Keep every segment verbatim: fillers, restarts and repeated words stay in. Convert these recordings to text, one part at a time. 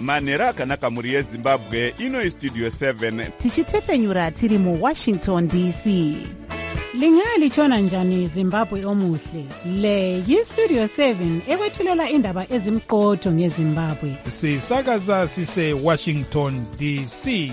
manhero akanaka mhuri yezimbabwe. Ino istudio seven tichitefenyura tiri muwashington D C. Lingalitshona njani Zimbabwe omuhle? Le yistudio seven ekwethulela indaba ezimqotho ngeZimbabwe. Sisakaza sise Washington D C.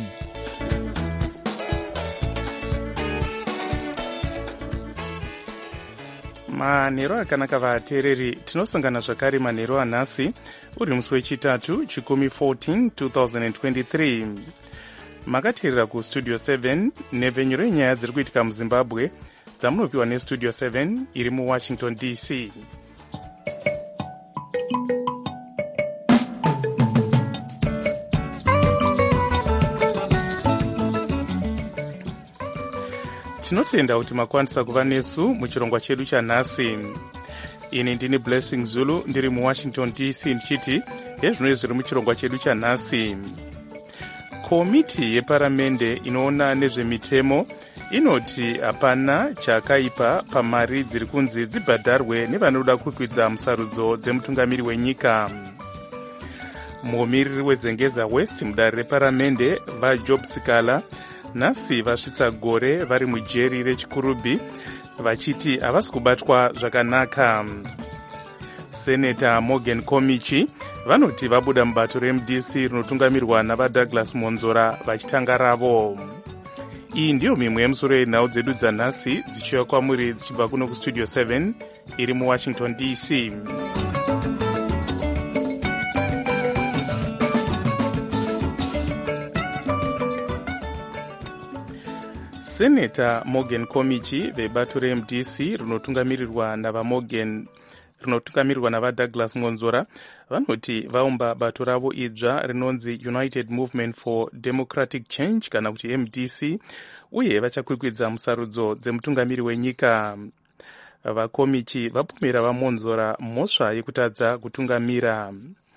Manhero akanaka vateereri, tinosangana zvakare manhero anhasi uri musi wechitatu chikumi fourteen twenty twenty-three. Makateerera kustudio seven nepfenyuro yenyaya dziri kuitika muzimbabwe dzamunopiwa nestudio seven iri muwashington D C. Tinotenda kuti makwanisa kuva nesu muchirongwa chedu chanhasi. Ini ndini Blessing Zulu ndiri muwashington D C ndichiti ezvino zviri muchirongwa chedu chanhasi. Komiti yeparamende inoona nezvemitemo inoti hapana chakaipa pamari dziri kunzi dzibhadharwe nevanoda kukwidza musarudzo dzemutungamiri wenyika. Muomiriri wezengeza West mudare reparamende vaJob Sikala nhasi vasvitsa gore vari mujeri rechikurubhi vachiti havasi kubatwa zvakanaka. Seneta Morgan Komichi vanoti vabuda mubato reM D C rinotungamirwa navaDouglas Monzora vachitanga ravo. Iyi ndiyo mimwe yemusoro yenhau dzedu dzanhasi dzichiuya kwamuri dzichibva kuno kustudio seven iri muwashington D C. Seneta Morgan Komichi vebato reM D C rinotungamirirwa navaMorgan rinotungamirirwa navaDouglas Monzora vanoti vaumba bato ravo idzva rinonzi United Movement for Democratic Change kana kuti M D C uye vachakwikwidza musarudzo dzemutungamiri wenyika. VaKomichi vapomera vaMonzora mhosva yekutadza kutungamira.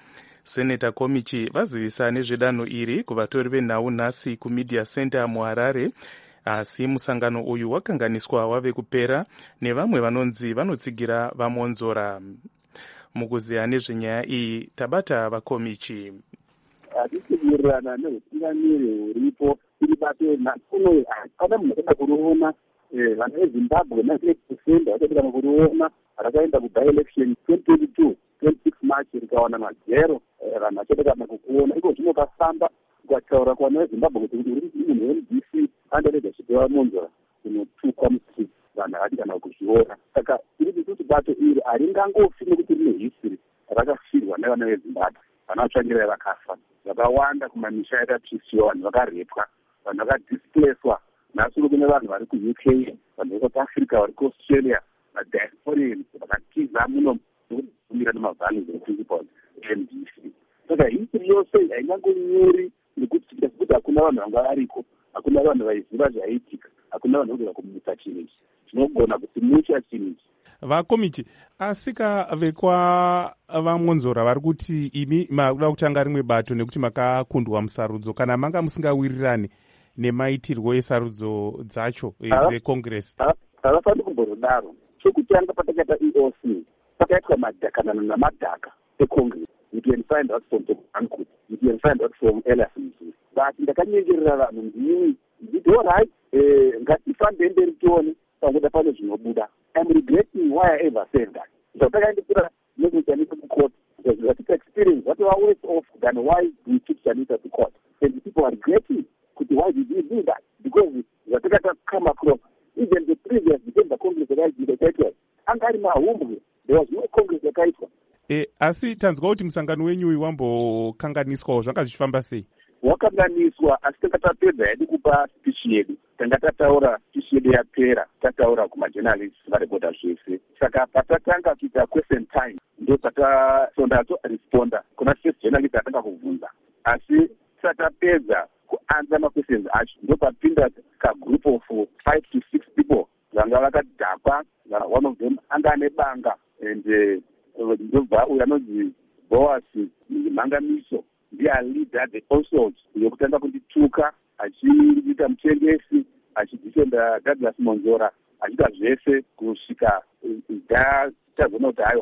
Seneta Komichi vazivisa nezvedanho iri kuvatori venhau nhasi kuMedia Center muHarare, asi musangano uyu wakanganiswa wave kupera nevamwe vanonzi vanotsigira vaMonzora. Mukuziya nezvenyaya iyi tabata vaKomichi. Hatisiwirirana neutungamiri huripo iri bato nakuno hapana munhu akaenda kuriona vana veZimbabwe ninety-eight percent vakaenda kuriona rakaenda kuby-election twenty twenty-two twenty-six March rikawana majero vanhu vachaenda kana kukuona iko zvino kafamba ukataura kuvana veZimbabwe kuti kuti uri munhu weM D C andoregwa chipewa Monzora kunotukwa musi vanhu havati kana kuzviona. Saka iri kuti bato iri haringangofi nekuti rine history rakafirwa nevana veZimbabwe vana vatsvangirai vakafa vakawanda kumamisha yakapisiwa vanhu vakarepwa vanhu vakadisplacedwa nhasi kune vanhu vari kuU K vanhu vari kuSouth Africa vari kuAustralia madiasporians vakatiza muno nekuumira nemavalues eprinciples eM D C. Saka history yose haingangonyori nekuti kuti hakuna vanhu vanga variko, hakuna vanhu vaiziva zvaiitika, hakuna vanhu vagona kumutsa chinhu ichi. Tinogona kuti mucha chinhu ichi. VaKomichi, asika vekwa vaMonzora vari kuti imi makuda kutanga rimwe bato nekuti makakundwa musarudzo kana manga musingawirirani nemaitirwo esarudzo dzacho dzeCongress. Havafaniri kumborodaro. Chekutanga patakaita E O C pakaitwa madhakanano namadhaka eCongress. You can find out from the Banku, you can find out from Elephant. But ndakanyengerera vanhu ndini nditi all right, ngatifambe mberi tione pangoda pane zvinobuda. I'm regretting why I ever said that. So takaendesera nekuchanisa kucourt because that experience that was worse off than why we took Chanisa to court. And the people are regretting why did we do that? Because that got come across even the previous December Congress that I did the Angari Mahumbu, there was no Congress that I saw. E, asi tanzwa kuti musangano wenyu wambokanganiswawo zvanga zvichifamba sei? Wakanganiswa asi takatapedza hedu kupa speech yedu. Tanga tataura speech yedu yapera, tataura kumajournalists vareporta zvese. Saka patatanga kuita question time ndo tatasonda to responda kuna first journalist atanga kubvunza. Asi tatapedza kuanza ma questions acho ndo papinda ka group of five to six people vanga vakadhakwa, one of them anga ane banga and uh, ndobva uyo anonzi Boas Mangamiso ndiye alida the assault yokutanga kundituka achiita mutengesi achidifenda Douglas Monzora achita zvese kusvika da tazona kuti aiwa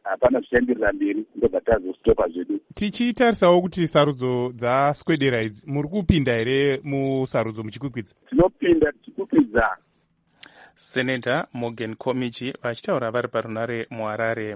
hapana zvichandirira mberi ndobva tazostopa zvedu. Tichitarisawo kuti sarudzo dzaswedera idzi muri kupinda here musarudzo muchikwikwidza? Tinopinda tichikwikwidza. Senator Morgan Komichi vachitaura vari parunare muHarare.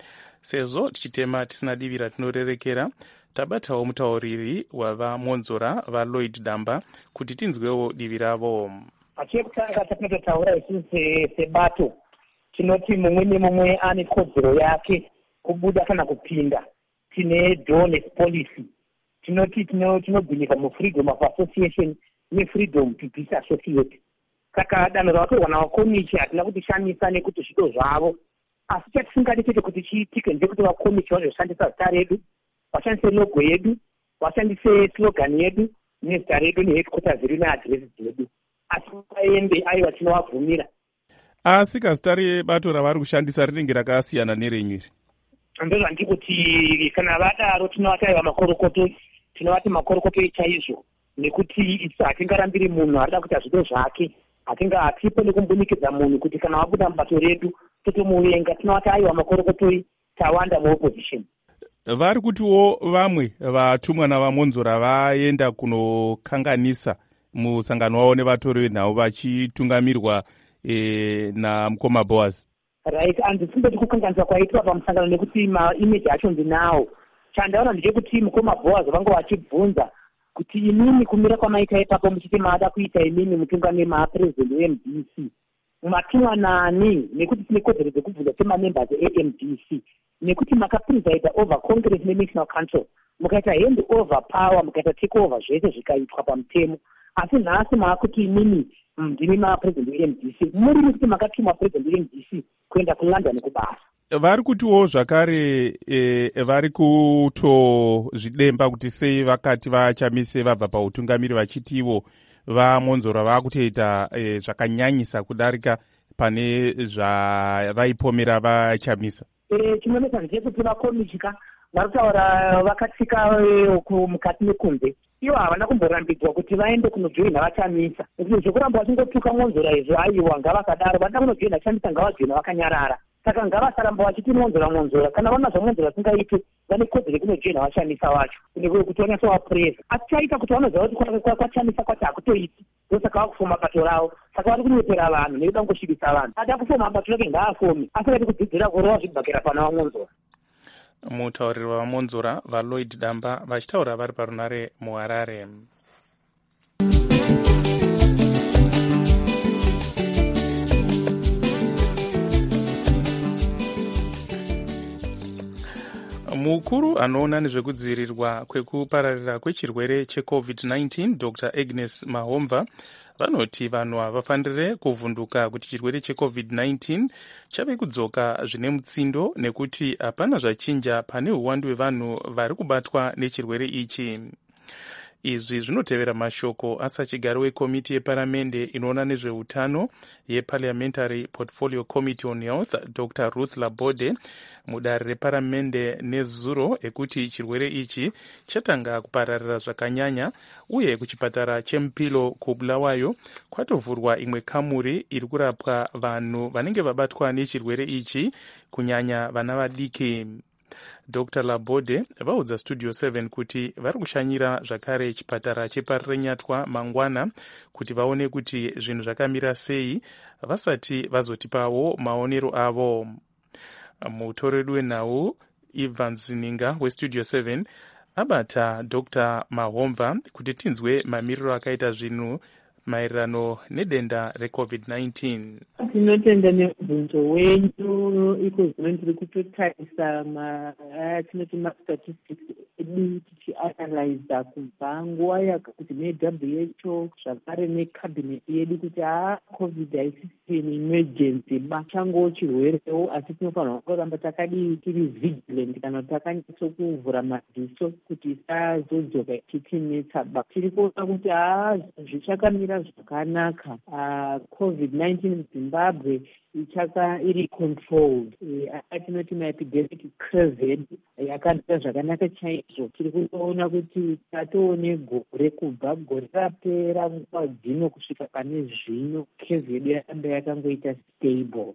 Sezvo tichitema tisina divi ratinorerekera, tabatawo mutauriri wavamonzora vaLloyd Damba kuti tinzwewo divi ravo. Pachekutanga tapinototaura isusu sebato tinoti mumwe nemumwe ane kodzero yake kubuda kana kupinda. Tine donors policy. Tinoti tinogwinyika mufreedom of association nefreedom to disassociate. Saka danho ravatorwa navakomichi hatina kuti shamisa nekuti zvido zvavo, asi chatisingadi chete kuti chiitike ndekuti vakomichi vazoshandisa zita redu, vashandise logo yedu, vashandise slogan yedu nezita redu neheadquarters redu neadresi dzedu, asi vaende aiwa tinovabvumira. Asi kazita rebato ravari kushandisa rinenge rakasiyana nerenyu iri? Ndozvandiri kuti kana vadaro tinovati aiwa makorokoto, tinovati makorokoto chaizvo, nekuti isu hatingarambiri munhu arida kuita zvido zvake, hatinga hatipo nekumbunikidza munhu kuti kana wabuda mubato redu totomuvenga, tinovati aiwa makorokotoi tawanda muopposition. Vari kutiwo vamwe vatumwa navamonzora vaenda kunokanganisa musangano wavo nevatori venhau vachitungamirwa e, namukoma Boaz. Right, handisimboti kukanganisa kwaitwa pamusangano nekuti maimage acho ndinawo. Chandaona ndechekuti mukoma Boaz vanga vachibvunza kuti inini kumira kwamaita ipapo muchiti maada kuita inini mutungamiri maapresident we-M D C. Mumatumwa nani nekuti tine kodzero dzekubvunza semamembers e-M D C. Nekuti makapresida over Congress ne-National Council. Mukaita hand over power, mukaita take over zvese zvikaitwa pamutemo. Asi nhasi maakuti inini ndimi maapresident we-M D C. Muri kuti makatumwa president we-M D C kuenda kuLondon kubasa. Vari kutiwo zvakare e, vari kutozvidemba kuti sei vakati vachamise vabva pautungamiri vachitiwo vamonzora vakutoita e, zvakanyanyisa kudarika pane zvavaipomera vachamisa. E, chinonesa ndechekuti vakomichika vari kutaura vakatsika mukati mekunze. Ivo havana kumborambidzwa kuti vaende kunojoina vachamisa. Nekuti zvekuramba vachingotuka monzora izvo aiwa ngavakadaro vada kunojoina vachamisa ngavajoina vakanyarara. Saka ngavasaramba vachiti monzora monzora, kana vana zvamonzora singaite vane kodzero yekunojoina vachamisa vacho kuti vanyasa vapresa. Asi chaita kuti vanoziva kuti kwachamisa kwacho hakutoiti, ndosaka vakufoma bato ravo. Saka vari kunyepera vanhu nekuda kungoshibisa vanhu. Ada kufoma bato rake ngaafomi, asingati kudzidzira kurova zvibhakera pana vamonzora. Mutauriri wavamonzora vaLloyd Damba vachitaura vari parunare muHarare. Mukuru anoona nezvekudzivirirwa kwekupararira kwechirwere checovid nineteen Doctor Agnes Mahomva vanoti vanhu havafanire kuvhunduka kuti chirwere checovid nineteen chave kudzoka zvine mutsindo nekuti hapana zvachinja pane uwandu hwevanhu vari kubatwa nechirwere ichi. Izvi zvinotevera mashoko asachigaro wekomiti yeparamende inoona nezveutano yeParliamentary Portfolio Committee on Health Doctor Ruth Labode mudare reparamende nezuro ekuti chirwere ichi chatanga kupararira zvakanyanya uye kuchipatara cheMupilo kuBulawayo kwatovhurwa imwe kamuri iri kurapwa vanhu vanenge vabatwa nechirwere ichi kunyanya vana vadiki. Doctor Labode vaudza Studio seven kuti vari kushanyira zvakare chipatara chepaRenyatwa mangwana kuti vaone kuti zvinhu zvakamira sei vasati vazotipawo maonero avo. Mutoreri wenhau Evans Ninga weStudio seven abata Doctor Mahomva kuti tinzwe mamiriro akaita zvinhu maererano nedenda recovid nineteen. Tinotenda nebvunzo wenyu iko zvino tiri kutotarisa tinoti mastatistics edu tichianalyza kubva nguva yakakuti ne-W H O zvakare nekabhineti yedu kuti haa covid haisisiteni emergency ba chango chirwerewo, asi tinofanira kuramba takadii tiri vigilant kana kuti takanyatso kuvhura madziso kuti isazodzoka ichitinetsa ba. Tiri kuona kuti haa zvichakamira zvakanaka. covid nineteen muZimbabwe ichaka iri controlled. Atinoti maepidemic curve yakamira zvakanaka chaizvo. Tiri kuona kuti tatoone gore kubva gore rapera nguva dzino kusvika pane zvino curve yedu yakanga yakangoita stable.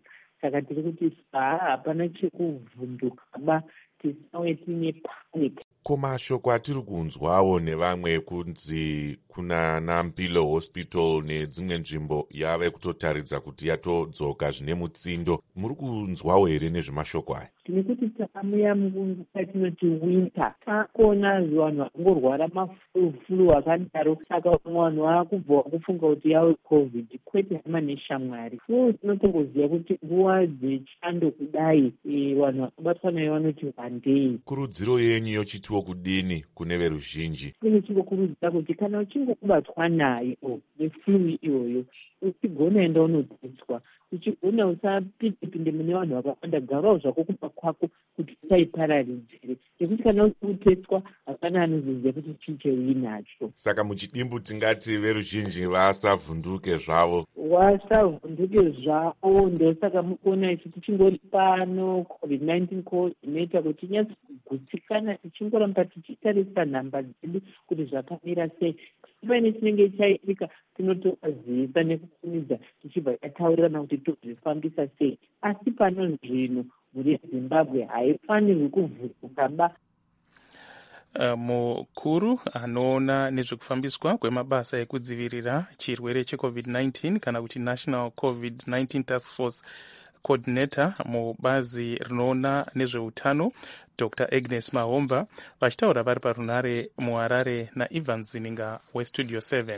saka tiri kuti saa hapana chekuvhundukaba, tisave tine panic. Ko mashoko atiri kunzwawo nevamwe kunzi kuna Nampilo Hospital nedzimwe nzvimbo yave kutotaridza kuti yatodzoka zvine mutsindo, muri kunzwawo here nezvemashoko aya? Tine kuti takamuya munguva yatinoti winter, takuona vanhu vangorwara mafulu akadaro, saka vanhu vakubva vakufunga kuti yave covid, kwete hama neshamwari. So tinotongoziva kuti nguva dzechando kudai vanhu vakabatwa nayo vanoti wandei. Kurudziro yenyu yochitiwo kudini kune veruzhinji? Kune chingokurudzira kuti kana uchinge kubatwa nayo neflu iyoyo, uchigona enda unoteswa, uchigona usapinde mune vanhu vakawanda, garawo zvako kumba kwako kuti usaipararidzire, nekuti kana uchikuteswa hapana anozoziva kuti chii cheuinacho. Saka muchidimbu tingati veruzhinji vasavhunduke zvavo. Wasavhunduke zvavo, ndosaka mukuona isu tichingori pano covid nineteen coordinator kuti tinyatso kugutsikana tichingoramba tichitarisa nhamba dzedu kuti zvakamira sei. Paine chinenge chaitika tinotozivisa nekukumidza tichibva tataurirana kuti tozvifambisa sei. Asi pano zvino muri Zimbabwe haifanirwi kuvhurukaba. Uh, mukuru anoona nezvekufambiswa kwemabasa ekudzivirira chirwere checovid nineteen kana kuti National covid nineteen Task Force coordinator mubazi rinoona nezveutano Doctor Agnes Mahomba vachitaura vari parunare muHarare naIvan Zininga weStudio seven.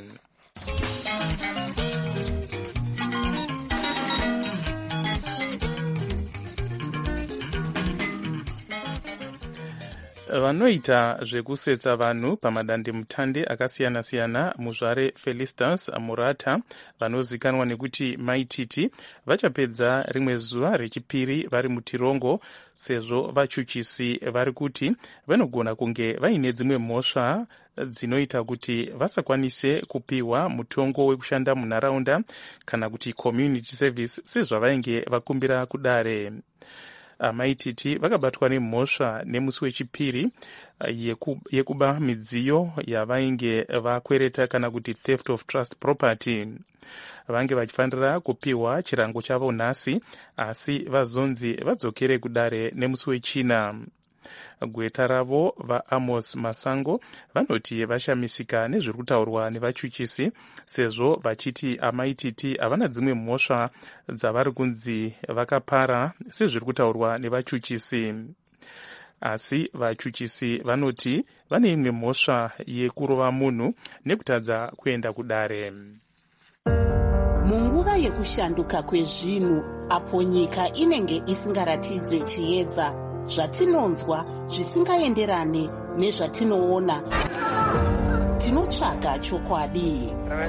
Vanoita zvekusetsa vanhu pamadandemutande akasiyana-siyana muzvare Felistas Murata vanozikanwa nekuti Maititi vachapedza rimwe zuva rechipiri vari mutirongo, sezvo vachuchisi vari kuti vanogona kunge vaine dzimwe mhosva dzinoita kuti vasakwanise kupiwa mutongo wekushanda munharaunda kana kuti community service sezvavainge vakumbira kudare. Maititi vakabatwa nemhosva nemusi wechipiri yeku, yekuba midziyo yavainge vakwereta kana kuti theft of trust property. Vange vachifanira kupiwa chirango chavo nhasi, asi vazonzi vadzokere kudare nemusi wechina. Gweta ravo vaAmos Masango vanoti vashamisika nezviri kutaurwa nevachuchisi, sezvo vachiti amaititi havana dzimwe mhosva dzavari kunzi vakapara sezviri kutaurwa nevachuchisi. Asi vachuchisi vanoti vane imwe mhosva yekurova munhu nekutadza kuenda kudare. Munguva yekushanduka kwezvinhu, apo nyika inenge isingaratidze chiedza, zvatinonzwa zvisingaenderane nezvatinoona, tinotsvaga chokwadi.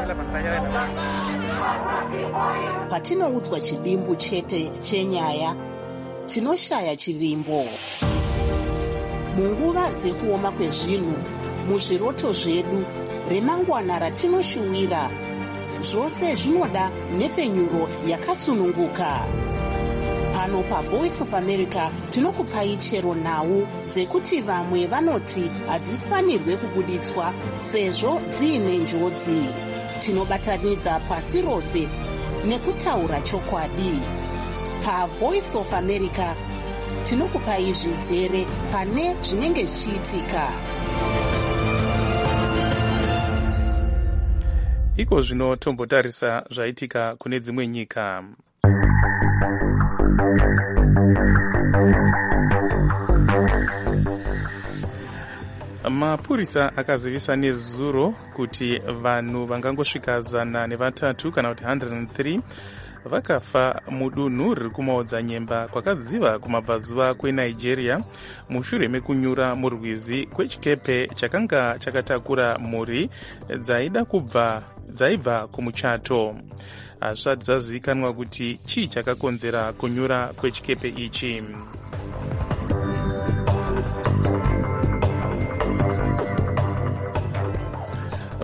Patinoudzwa chidimbu chete chenyaya, tinoshaya chivimbo. Munguva dzekuoma kwezvinhu, muzviroto zvedu, remangwana ratinoshuwira, zvose zvinoda nhepfenyuro yakatsununguka. Pano paVoice of America tinokupai chero nhau dzekuti vamwe vanoti hadzifanirwe kubuditswa sezvo dziine njodzi. Tinobatanidza pasi rose nekutaura chokwadi. PaVoice of America tinokupai zvizere pane zvinenge zvichiitika. Iko zvino tombotarisa zvaitika kune dzimwe nyika. Mapurisa akazivisa nezuro kuti vanhu vangangosvika zana nevatatu kana kuti one hundred three vakafa mudunhu riri kumaodzanyemba kwakadziva kumabvazuva kweNigeria mushure mekunyura murwizi kwechikepe chakanga chakatakura mhuri dzaida kubva dzaibva kumuchato. Hazvisati zvazivikanwa kuti chii chakakonzera kunyura kwechikepe ichi.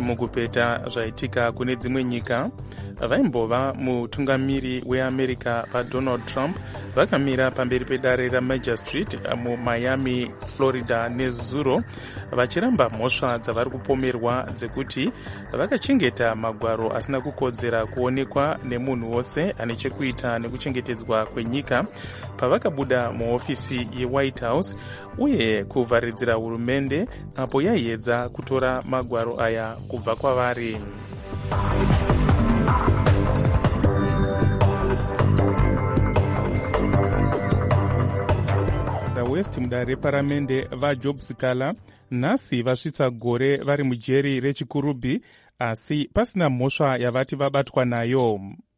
mukupeta zvaitika kune dzimwe nyika, vaimbova mutungamiri weamerica vadonald trump vakamira pamberi pedare ramajor street mumiami, florida nezuro vachiramba mhosva dzavari kupomerwa dzekuti vakachengeta magwaro asina kukodzera kuonekwa nemunhu wose ane chekuita nekuchengetedzwa kwenyika pavakabuda muhofisi yewhite house uye kuvharidzira hurumende apo yaiedza kutora magwaro aya kubva kwavari. west mudare reparamende vajob sikala nhasi vasvitsa gore vari mujeri rechikurubhi asi pasina mhosva yavati vabatwa nayo.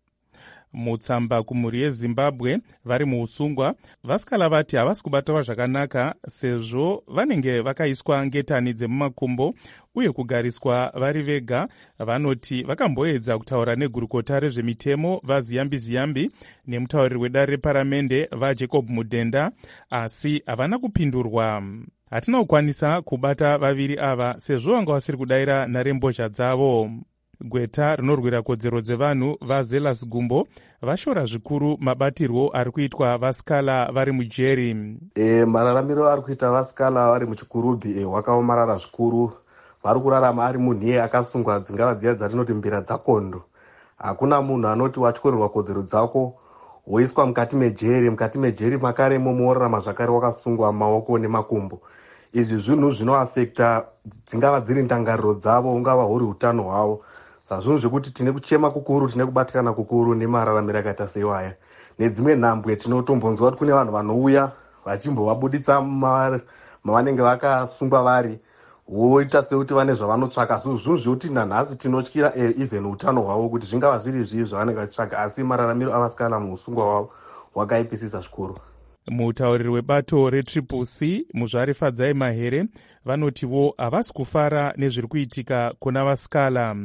Mutsamba kumhuri yezimbabwe vari muusungwa vasikala vati havasi kubatawa zvakanaka sezvo vanenge vakaiswa ngetani dzemumakumbo uye kugariswa vari vega. Vanoti vakamboedza kutaura negurukota rezvemitemo vaziyambi ziyambi nemutauriri wedare reparamende vajacob mudhenda asi havana kupindurwa. Hatina kukwanisa kubata vaviri ava sezvo vanga vasiri kudayira nharembozha dzavo. Gweta rinorwira kodzero dzevanhu vazelas gumbo vashora zvikuru mabatirwo ari kuitwa vasikala vari mujeri. E, mararamiro ari kuita vasikala vari muchikurubhi e, wakaomarara zvikuru. Vari kurarama ari munhiye akasungwa dzingava dziya dzatinoti mbira dzakondo. Hakuna munhu anoti watyorerwa kodzero dzako woiswa mukati mejeri. Mukati mejeri makaremo muorarama zvakare wakasungwa maoko nemakumbo. Izvi zvinhu zvinoafekta dzingava dziri ndangariro dzavo ungava huri utano hwavo. Sazvinhu zvekuti tine kuchema kukuru, tine kubatikana kukuru nemararamiro akaita seiwaya. Nedzimwe nhambwe tinotombonzwa kuti kune vanhu vanouya vachimbovabuditsa mavanenge vakasungwa vari voita sekuti vane zvavanotsvaka. Zvinhu zvekuti nanhasi tinotyira even utano hwavo kuti zvingava zviri zvii zvavanenge vachitsvaka, asi mararamiro avasikala muusungwa hwavo hwakaipisisa zvikuru. Mutauriri webato retriple c muzvari Fadzai Mahere vanotivo havasi kufara nezviri kuitika kuna vasikala.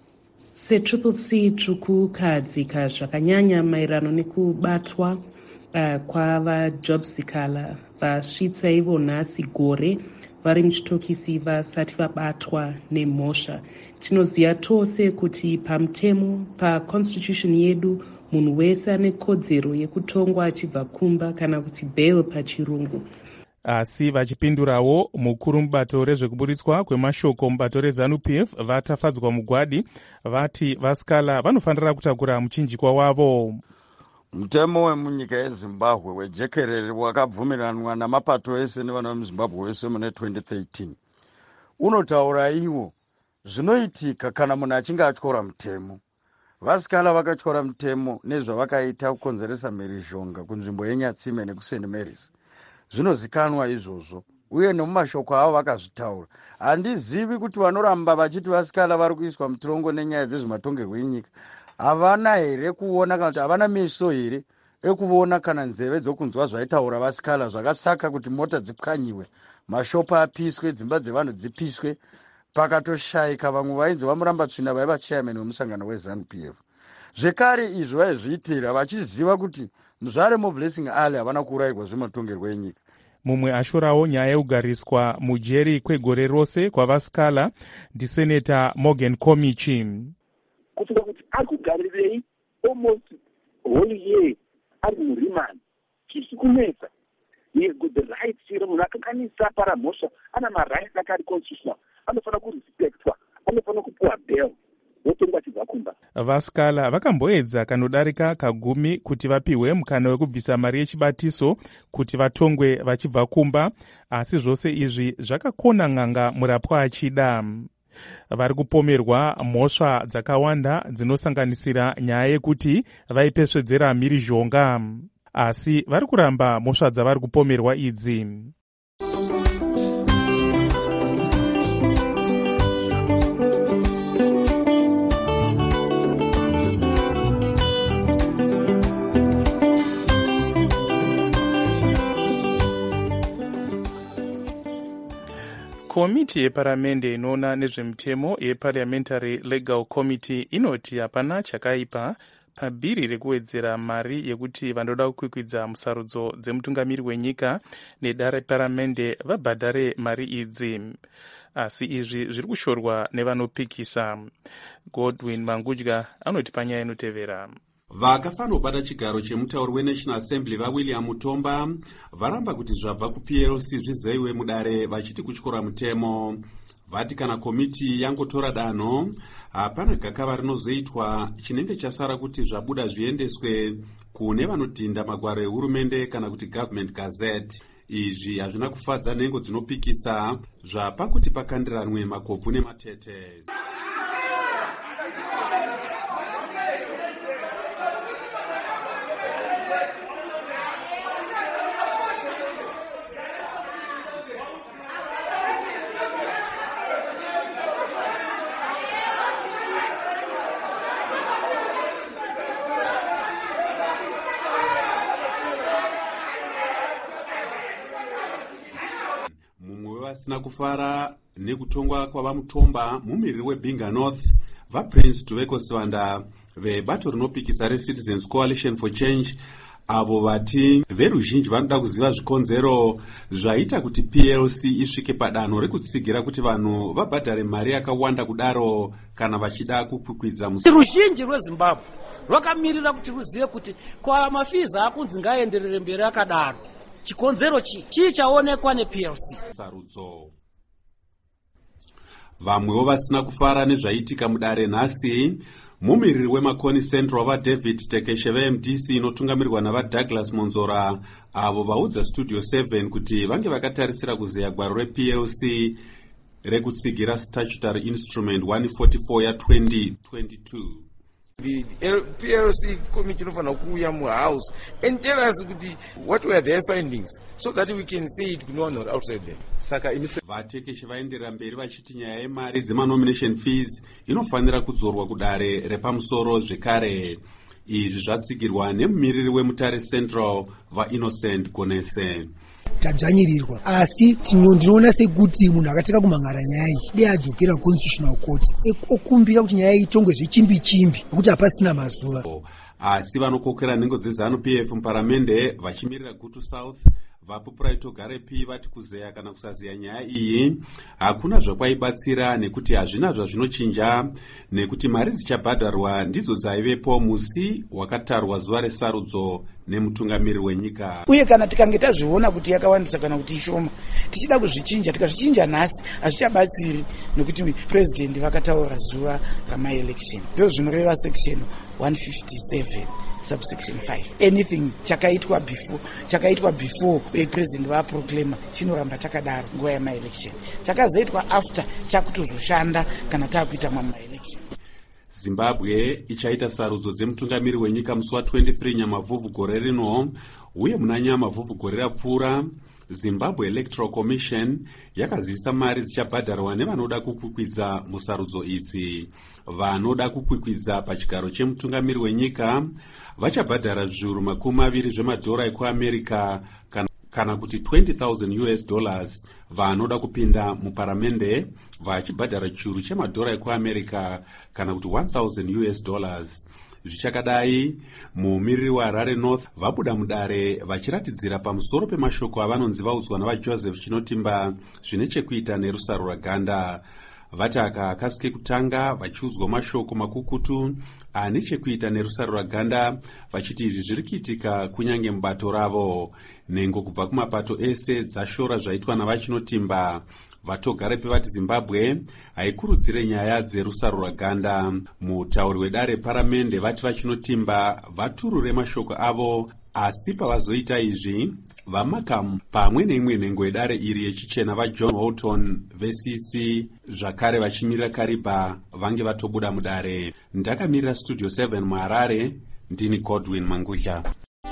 setriple c tiri kukadzika zvakanyanya maererano nekubatwa uh, kwavajob sikala vasvitsa ivo nhasi gore vari muchitokisi vasati vabatwa nemhosva. Tinoziva tose kuti pamutemo paconstitution yedu munhu wese ane kodzero yekutongwa achibva kumba kana kuti bail pachirungu. Asi vachipindurawo mukuru mubato rezvekuburitswa kwemashoko mubato reZANU-P F vatafadzwa mugwadi vati vasikala vanofanira kutakura muchinjikwa wavo. Mutemo wemunyika yeZimbabwe wejekerere wakabvumiranwa namapato ese nevana vemuZimbabwe vese mune twenty thirteen unotaura iwo zvinoitika kana munhu achinge atyora mutemo. Vasikala vakatyora mutemo nezvavakaita kukonzeresa mhirizhonga kunzvimbo yeNyatsime nekuSaint Mary's. Zvinozikanwa izvozvo uye nemumashoko avo vakazvitaura. Handizivi kuti vanoramba vachiti vasikala vari kuiswa mutorongo nenyaya dzezvematongerwo enyika havana here kuona kana kuti havana meso here ekuona kana nzeve dzokunzwa zvaitaura vasikala zvakasaka kuti mota dzipwanyiwe, mashopa apiswe, dzimba dzevanhu dzipiswe, pakatoshayika vamwe vainzi vamuramba tsvina vaiva chairman wemusangano weZANU-P F. Zvekare izvo vaizviitira vachiziva kuti muzvare muBlessing Ali havana kuurayirwa zvematongerwo enyika. Mumwe ashorawo nyaya yekugariswa mujeri kwegore rose kwavasikala ndiseneta Morgan Komichi. Kusvika kuti ari kugarirei almost whole year ari murimani chisi kunetsa. The rights here munhu akakanisa paramhosva ana marights akari constitutional anofanira kurespectwa, anofanira kupiwa bail wotongwa achibva kumba. Vasikala vakamboedza kanodarika kagumi kuti vapiwe mukana wekubvisa mari yechibatiso kuti vatongwe vachibva kumba, asi zvose izvi zvakakona n'anga murapwa achida. Vari kupomerwa mhosva dzakawanda dzinosanganisira nyaya yekuti vaipesvedzera mhirizhonga, asi vari kuramba mhosva dzavari kupomerwa idzi. Komiti yeparamende inoona nezvemutemo yeParliamentary Legal Committee inoti hapana chakaipa pabhiri rekuwedzera mari yekuti vanoda kukwikwidza musarudzo dzemutungamiri wenyika nedare reparamende vabhadhare mari idzi. asi izvi zviri kushorwa nevanopikisa. Godwin Mangudya anoti panyaya inotevera. Vakafanira kubata chigaro chemutauri weNational Assembly vaWilliam Mutomba varamba kuti zvabva kuP L C zvizeyiwe mudare vachiti kutyora mutemo. Vati kana komiti yangotora danho hapana gakava rinozoitwa chinenge chasara kuti zvabuda zviendeswe kune vanodhinda magwaro ehurumende kana kuti government gazette. Izvi hazvina kufadza nhengo dzinopikisa zvapa kuti pakandiranwe makobvu nematete. Asina kufara nekutongwa kwavamutomba mumiriri weBinga North vaPrince Tuveko Sivanda vebato rinopikisa reCitizens Coalition for Change avo vati veruzhinji vanoda kuziva zvikonzero zvaita kuti P L C isvike padanho rekutsigira kuti vanhu vabhadhare mari yakawanda kudaro kana vachida kukwikwidza musi. Ruzhinji rweZimbabwe rwakamirira kuti ruzive kuti kwa mafiza akunzi ngaenderere mberi akadaro. Chikonzero chi chii chaonekwa neP L C sarudzo. Vamwewo vasina kufara nezvaitika mudare nhasi mumiriri weMakoni Central vaDavid Tekeshe veM D C inotungamirirwa navaDouglas Monzora avo vaudza Studio seven kuti vange vakatarisira kuzeya gwaro reP L C rekutsigira statutory instrument one forty-four ya-twenty twenty-two. The P L C committee inofana kuuya muhouse and tell us kuti what were their findings so that we can say it to no one outside there. Saka imise vatekeshe vaenderera mberi vachiti nyaya yemari dzemanomination fees inofanira kudzorwa kudare repamusoro zvekare. Izvi zvatsigirwa nemumiriri wemutare Central vaInnocent Gonese. Tadzvanyirirwa asi ndinoona sekuti munhu akataka kumhangara nyaya iyi dei adzokera Constitutional Court okumbira kuti nyaya itongwe zvechimbi chimbi nekuti hapasina mazuva. Asi vanokokera nhengo dzeZANU P F muparamende vachimirira Gutu South vapupuraito garepi vati kuzeya kana kusaziya nyaya iyi hakuna zvakwaibatsira nekuti hazvina zvazvinochinja nekuti mari dzichabhadharwa ndidzo dzaivepo musi wakatarwa zuva resarudzo nemutungamiri wenyika. Uye kana tikange tazviona kuti yakawandisa kana kuti ishoma tichida kuzvichinja tikazvichinja nhasi hazvichabatsiri nekuti president vakataura zuva ramaelection. Ndizvo zvinoreva section one fifty-seven subsection five. Anything chakaitwa before chakaitwa before a president vaproclaima chinoramba chakadaro nguva yamaelection. Chakazoitwa after chakutozoshanda kana takuita mamaelection. Zimbabwe ichaita sarudzo dzemutungamiri wenyika musi wa-twenty-three Nyamavhuvhu gore rino uye muna Nyamavhuvhu gore rapfuura Zimbabwe Electoral Commission yakazivisa mari dzichabhadharwa nevanoda kukwikwidza musarudzo idzi. Vanoda kukwikwidza pachigaro chemutungamiri wenyika vachabhadhara zviuru makumi maviri zvemadhora ekuAmerica kana, kana kuti twenty thousand U S dollars. Vanoda kupinda muparamende vachibhadhara chiuru chemadhora ekuAmerica kana kuti one thousand U S dollars. Zvichakadai mumiriri waHarare North vabuda mudare vachiratidzira pamusoro pemashoko avanonzi vaudzwa navaJoseph Chinotimba zvine chekuita nerusaro rwaganda. Vati aka akasike kutanga vachiudzwa mashoko makukutu ane chekuita nerusaro rwaganda vachiti izvi zviri kuitika kunyange mubato ravo. Nhengo kubva kumapato ese dzashora zvaitwa navaChinotimba. Vatogare pevati Zimbabwe haikurudzire nyaya dzerusaro rwaganda. Mutauri wedare paramende vati vaChinotimba vaturure mashoko avo, asi pavazoita izvi vamakamu pamwe neimwe nhengo yedare iri yechichena vaJohn Houghton veC C zvakare vachimirira Kariba vange vatobuda mudare. Ndakamirira Studio seven muHarare, ndini Godwin Mangudya.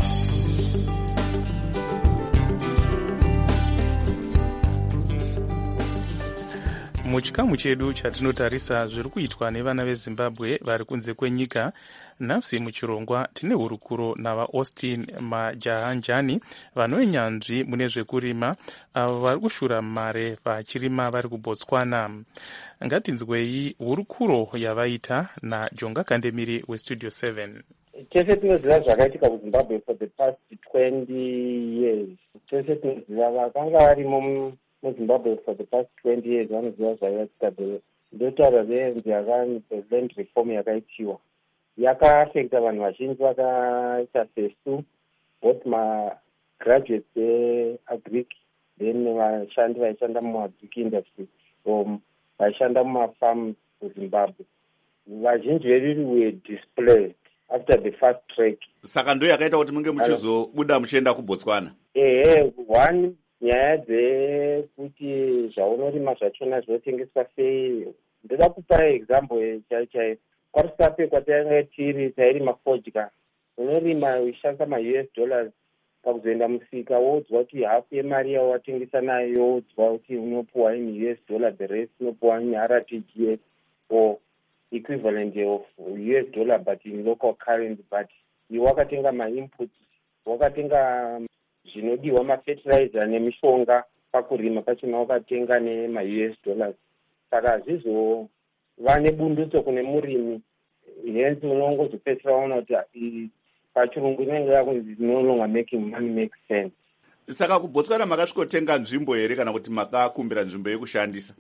Muchikamu chedu chatinotarisa zviri kuitwa nevana veZimbabwe vari kunze kwenyika. Nhasi muchirongwa tine hurukuro navaAustin Majahanjani vanonyanzvi mune zvekurima avo vari kushura mare vachirima vari kuBotswana. Ngatinzwei hurukuro yavaita naJonga Kandemiri weStudio seven. Tese tinoziva zvakaitika kuZimbabwe for the past twenty years. Tese tinoziva vakanga varimo muzimbabwe for the past twenty years vanoziva zvaivaita. Ndotaura renzi land reform yakaitiwa yakaafekta vanhu vazhinji vakaita sesu, both magraduates eagric then vashandi vaishanda muagric industry or vaishanda mumafarm muzimbabwe. Vazhinji vedu were displaced after the first track. Saka ndo yakaita kuti munge muchizobuda muchienda kuBotswana? Ehe, one nyaya dzekuti zvaunorima zvachona zvinotengeswa sei. Ndoda kupa example chaiyo chaiyo. Kwarisape kwatanga tiri tairima fodya, unorima uchishandisa ma-U S dollars, pakuzoenda musika wodzwa kuti hafu yemari yawatengesa nayo wodzwa kuti unopuwa in U S dollar, the rest unopuwa in R T G S or equivalent of U S dollar but in local currency. But iwe wakatenga ma-inputs, wakatenga zvinodiwa ma-fertilizer nemishonga pakurima pachona wakatenga nema-U S dollars. Saka hazvizo vane bundutso kune murimi, hence unongozopedzisira waona kuti pachirungu inenge yakunzi no longer making money makes sense. Saka kuBotswana makasvikotenga nzvimbo here kana kuti makakumbira nzvimbo yekushandisa?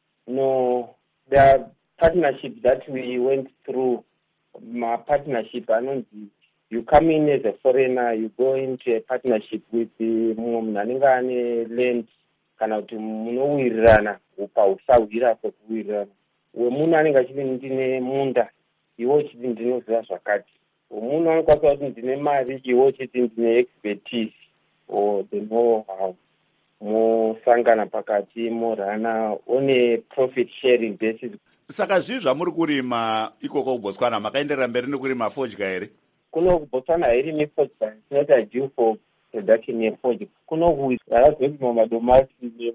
No, there are partnerships that we went through. My partnership anonzi you come in as a foreigner, you go into a partnership with mumwe munhu anenge ane land kana kuti munowirirana pausawira kwekuwirirana. Wemunhu anenge achiti ndine munda, iwe uchiti ndinoziva zvakati. Wemunhu anokwanisa kuti ndine mari, iwe uchiti ndine expertise or the know-how. Mosangana pakati morana one profit sharing basis. Saka zvi zvamuri kurima ikoko kuBotswana makaenderera mberi nekurima fodya here? Kuno kuBotswana hairimi fodya, it's due for production yefodya. Kuno kurakazorima madomati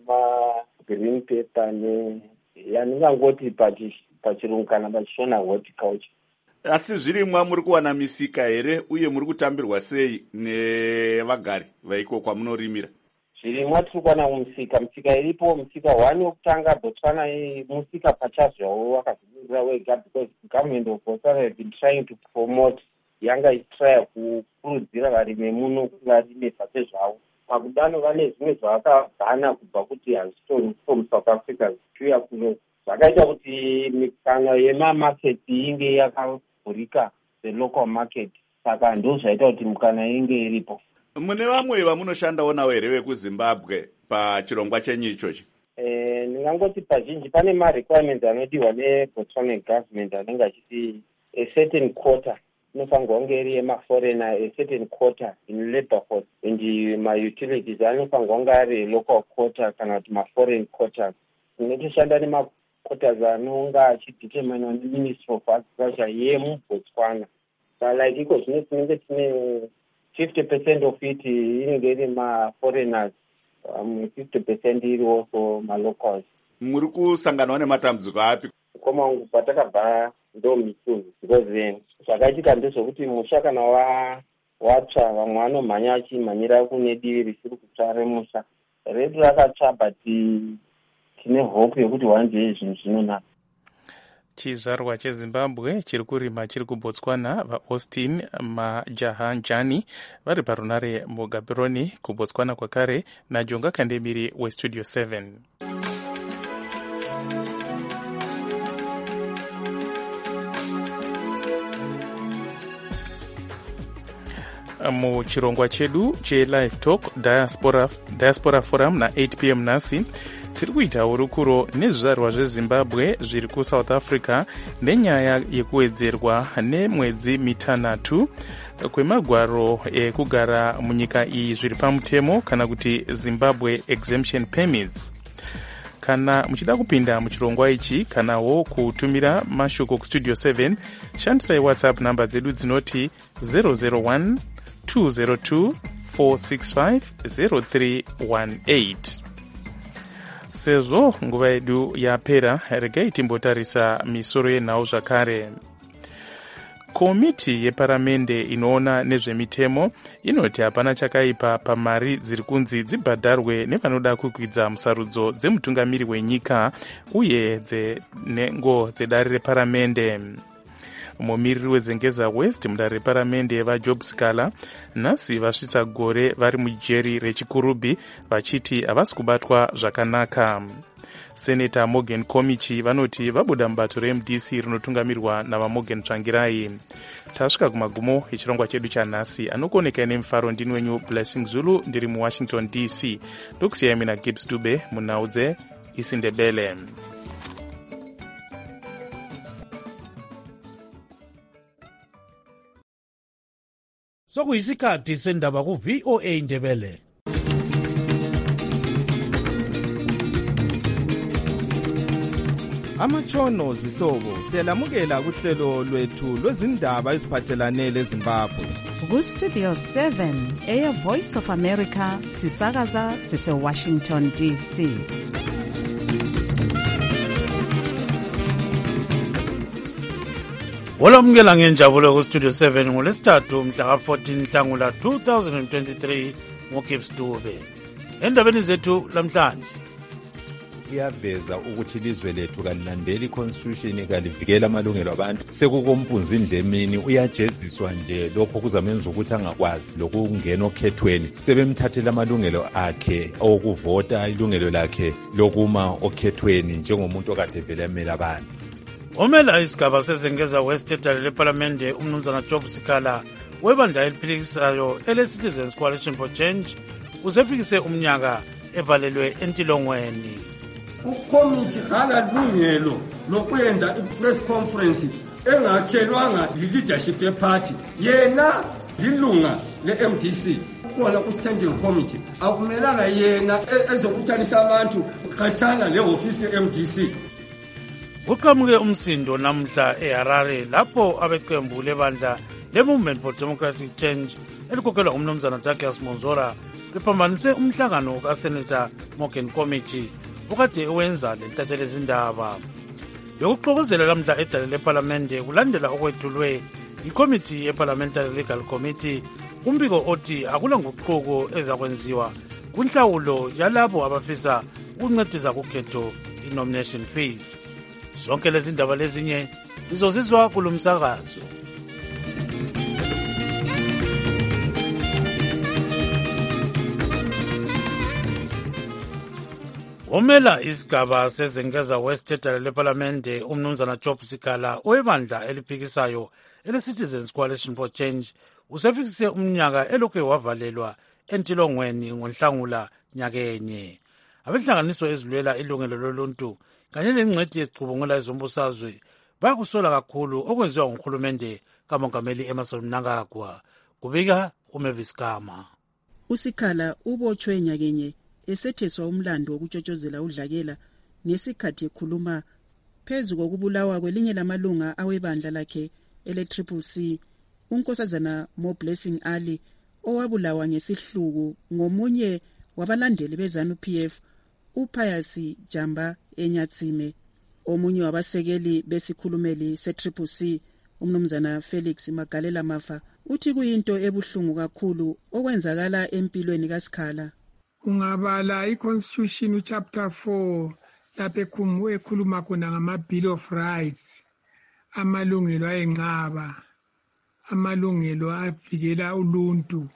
nemagreen pepper ne yaningangoti pachirungu kana pachishona horticulture. Asi zvirimwa muri kuwana misika here uye muri kutambirwa sei nevagari vaiko kwamunorimira? Zvirimwa tiri kuwana mumisika. Misika iripo, musika one wokutanga Botswana musika pachazvawo wakazvimirira wega, because government of Botswana has been trying to promote, yanga ichitry kukurudzira varimi muno kuti varime pase zvavo. Pakudano vane zvimwe zvavakabhana kubva kuti hazvitori from South Africa zvichiuya kuno, zvakaita kuti mikana yemamaketi inge yakavhurika, the local market. Saka ndo zvaita kuti mikana inge iripo. Mune vamwe vamunoshandawo navo here vekuZimbabwe pachirongwa chenyu ichochi? Eh, ndingangoti pazhinji pane ma-requirements anodiwa neBotswana government anenge achiti a certain quota inofanirwa kunge iri yema-foreigner, a certain quota in labor force, and ma-utilities anofanirwa kunge ari local quota kana kuti ma-foreign quotas. Tinotoshanda nema-quotas anonge achideterminwa neMinistry of Agriculture yemuBotswana. Saka like iko zvino tinenge tine fifty percent of it inenge iri ma-foreigners, um, fifty percent iri also ma-locals. Muri kusanganawo nematambudziko api? Koma ungu patakabva ndo mitunhu, because zvakaitika ndezvokuti musha kana watsva vamwe vanomhanya achimhanyira kune divi risiri kutsva remusha. Redu rakatsva but tine hope yekuti one day zvinhu zvinonaka. Chizvarwa cheZimbabwe chiri kurima chiri kuBotswana, vaAustin Majaha Njani vari parunare muGaborone kuBotswana kwakare, naJonga Kandemiri weStudio seven. Muchirongwa chedu cheLive Talk Diaspora, Diaspora Forum na eight p m nasi tiri kuita hurukuro nezvizvarwa zveZimbabwe zviri kuSouth Africa nenyaya yekuwedzerwa nemwedzi mitanhatu kwemagwaro ekugara munyika iyi zviri pamutemo kana kuti Zimbabwe Exemption Permits. Kana muchida kupinda muchirongwa ichi kanawo kutumira mashoko kuStudio seven, shandisai WhatsApp namba dzedu dzinoti zero zero one two zero two four six five zero three one eight. Sezvo nguva yedu yapera, regai timbotarisa misoro yenhau zvakare. Komiti yeparamende inoona nezvemitemo inoti hapana chakaipa pamari dziri kunzi dzibhadharwe nevanoda kukwidza musarudzo dzemutungamiri wenyika uye dzenengo dzedare reparamende. mumiriri wezengeza west mudare reparamende vajob sikala nhasi vasvitsa gore vari mujeri rechikurubi vachiti havasi kubatwa zvakanaka. Seneta Morgan Komichi vanoti vabuda mubato reM D C rinotungamirwa navaMorgan Tsvangirai. Tasvika kumagumo echirongwa chedu chanhasi. Anokuoneka nemufaro ndini wenyu Blessing Zulu ndiri muWashington D C. Ndokusiyai mina Gibbs Dube munhau dzeIsindebele. Sokuyisikhathi sendaba ku-V O A Ndebele. Amatshono zihlobo siyalamukela kuhlelo lwethu lwezindaba eziphathelane leZimbabwe. Ku-Studio seven eya Voice of America sisakaza sise-Washington D C. Olamukela ngenjabulo ku-Studio seven ngolesithathu mhla ka-fourteen Nhlangula two thousand twenty-three ngoGibbs Dube. Endabeni zethu lamhlanje iyaveza ukuthi ilizwe lethu kalilandeli iconstitution kalivikela amalungelo abantu sekukompunzi indlemini uyajeziswa nje lokho kuzamenza ukuthi angakwazi lokungena okhethweni sebemthathela amalungelo akhe okuvota ilungelo lakhe lokuma okhethweni njengomuntu okade vele amela abantu. Omela isigaba sezengeza West edale leParlamente umnumzana Job Sikala webandla eliphikisayo ele-Citizens Coalition for Change usefikise umnyaka evalelwe entilongweni. Ukomithi akalungelo lokwenza i-press conference engatshelwanga yi-leadership ye-party yena lilunga le-M D C ukhona ku-standing committee akumelanga yena ezokuthanisa abantu khatshana le-ofisi ye-M D C. Kuqhamuke umsindo namhla eHarare lapho abeqembu lebandla le-Movement for Democratic Change elikhokhelwa umnumzana Douglas Monzora bephambanise umhlangano kaSenator Morgan Komichi ukade wenza lentatheli ezindaba. Bekuxokozela lamhla edale leParlamente kulandela okwethulwe iCommittee yeParliamentary Legal Committee umbiko othi akula nguquko ezakwenziwa kunhlawulo yalabo abafisa ukuncedisa kukhetho i-nomination fees. Zonke lezi ndaba lezinye lizozizwa kulomsakazo. Omela isigaba sezengeza West edale leParlamente umnumzana Job Sikala owebandla eliphikisayo ele-Citizens Coalition for Change usefikise umnyaka elokhu wavalelwa entilongweni ngoNhlangula nyakenye. Abenhlanganiso ezilwela ilungelo loluntu kanye lengcwethi yezicubungula ezombusazwe bayakusola kakhulu okwenziwa nguhulumende kamongameli Emmerson Mnangagwa. Kubika uMavis Kama. Usikhala ubotshwe nyakenye esetheswa umlando wokutshotshozela udlakela nesikhathi ekhuluma phezu kokubulawa kwelinye lamalunga awebandla lakhe ele-Triple C unkosazana Mo Blessing Ali owabulawa ngesihluku ngomunye wabalandeli beZANU P F uPhayasi Jamba Enyatsime. Omunye wabasekeli besikhulumeli se-Triple C umnumzana Felix Magalela Mafa uthi kuyinto ebuhlungu kakhulu okwenzakala empilweni kaSikhala. Ungabala i-Constitution uchapter four lapho ekhuluma khona ngama-Bill of Rights, amalungelo ayenqaba, amalungelo avikela uluntu.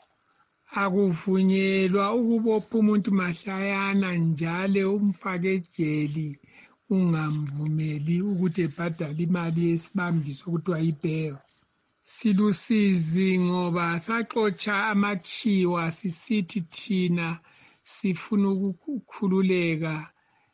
Akuvunyelwa ukubopha umuntu mahlayana njalo umfake ejeli ungamvumeli ukuthi ebhadale imali yesibambiso okuthiwa yi-bail. Silusizi ngoba saxotsha amakhiwa sisithi thina sifuna ukukhululeka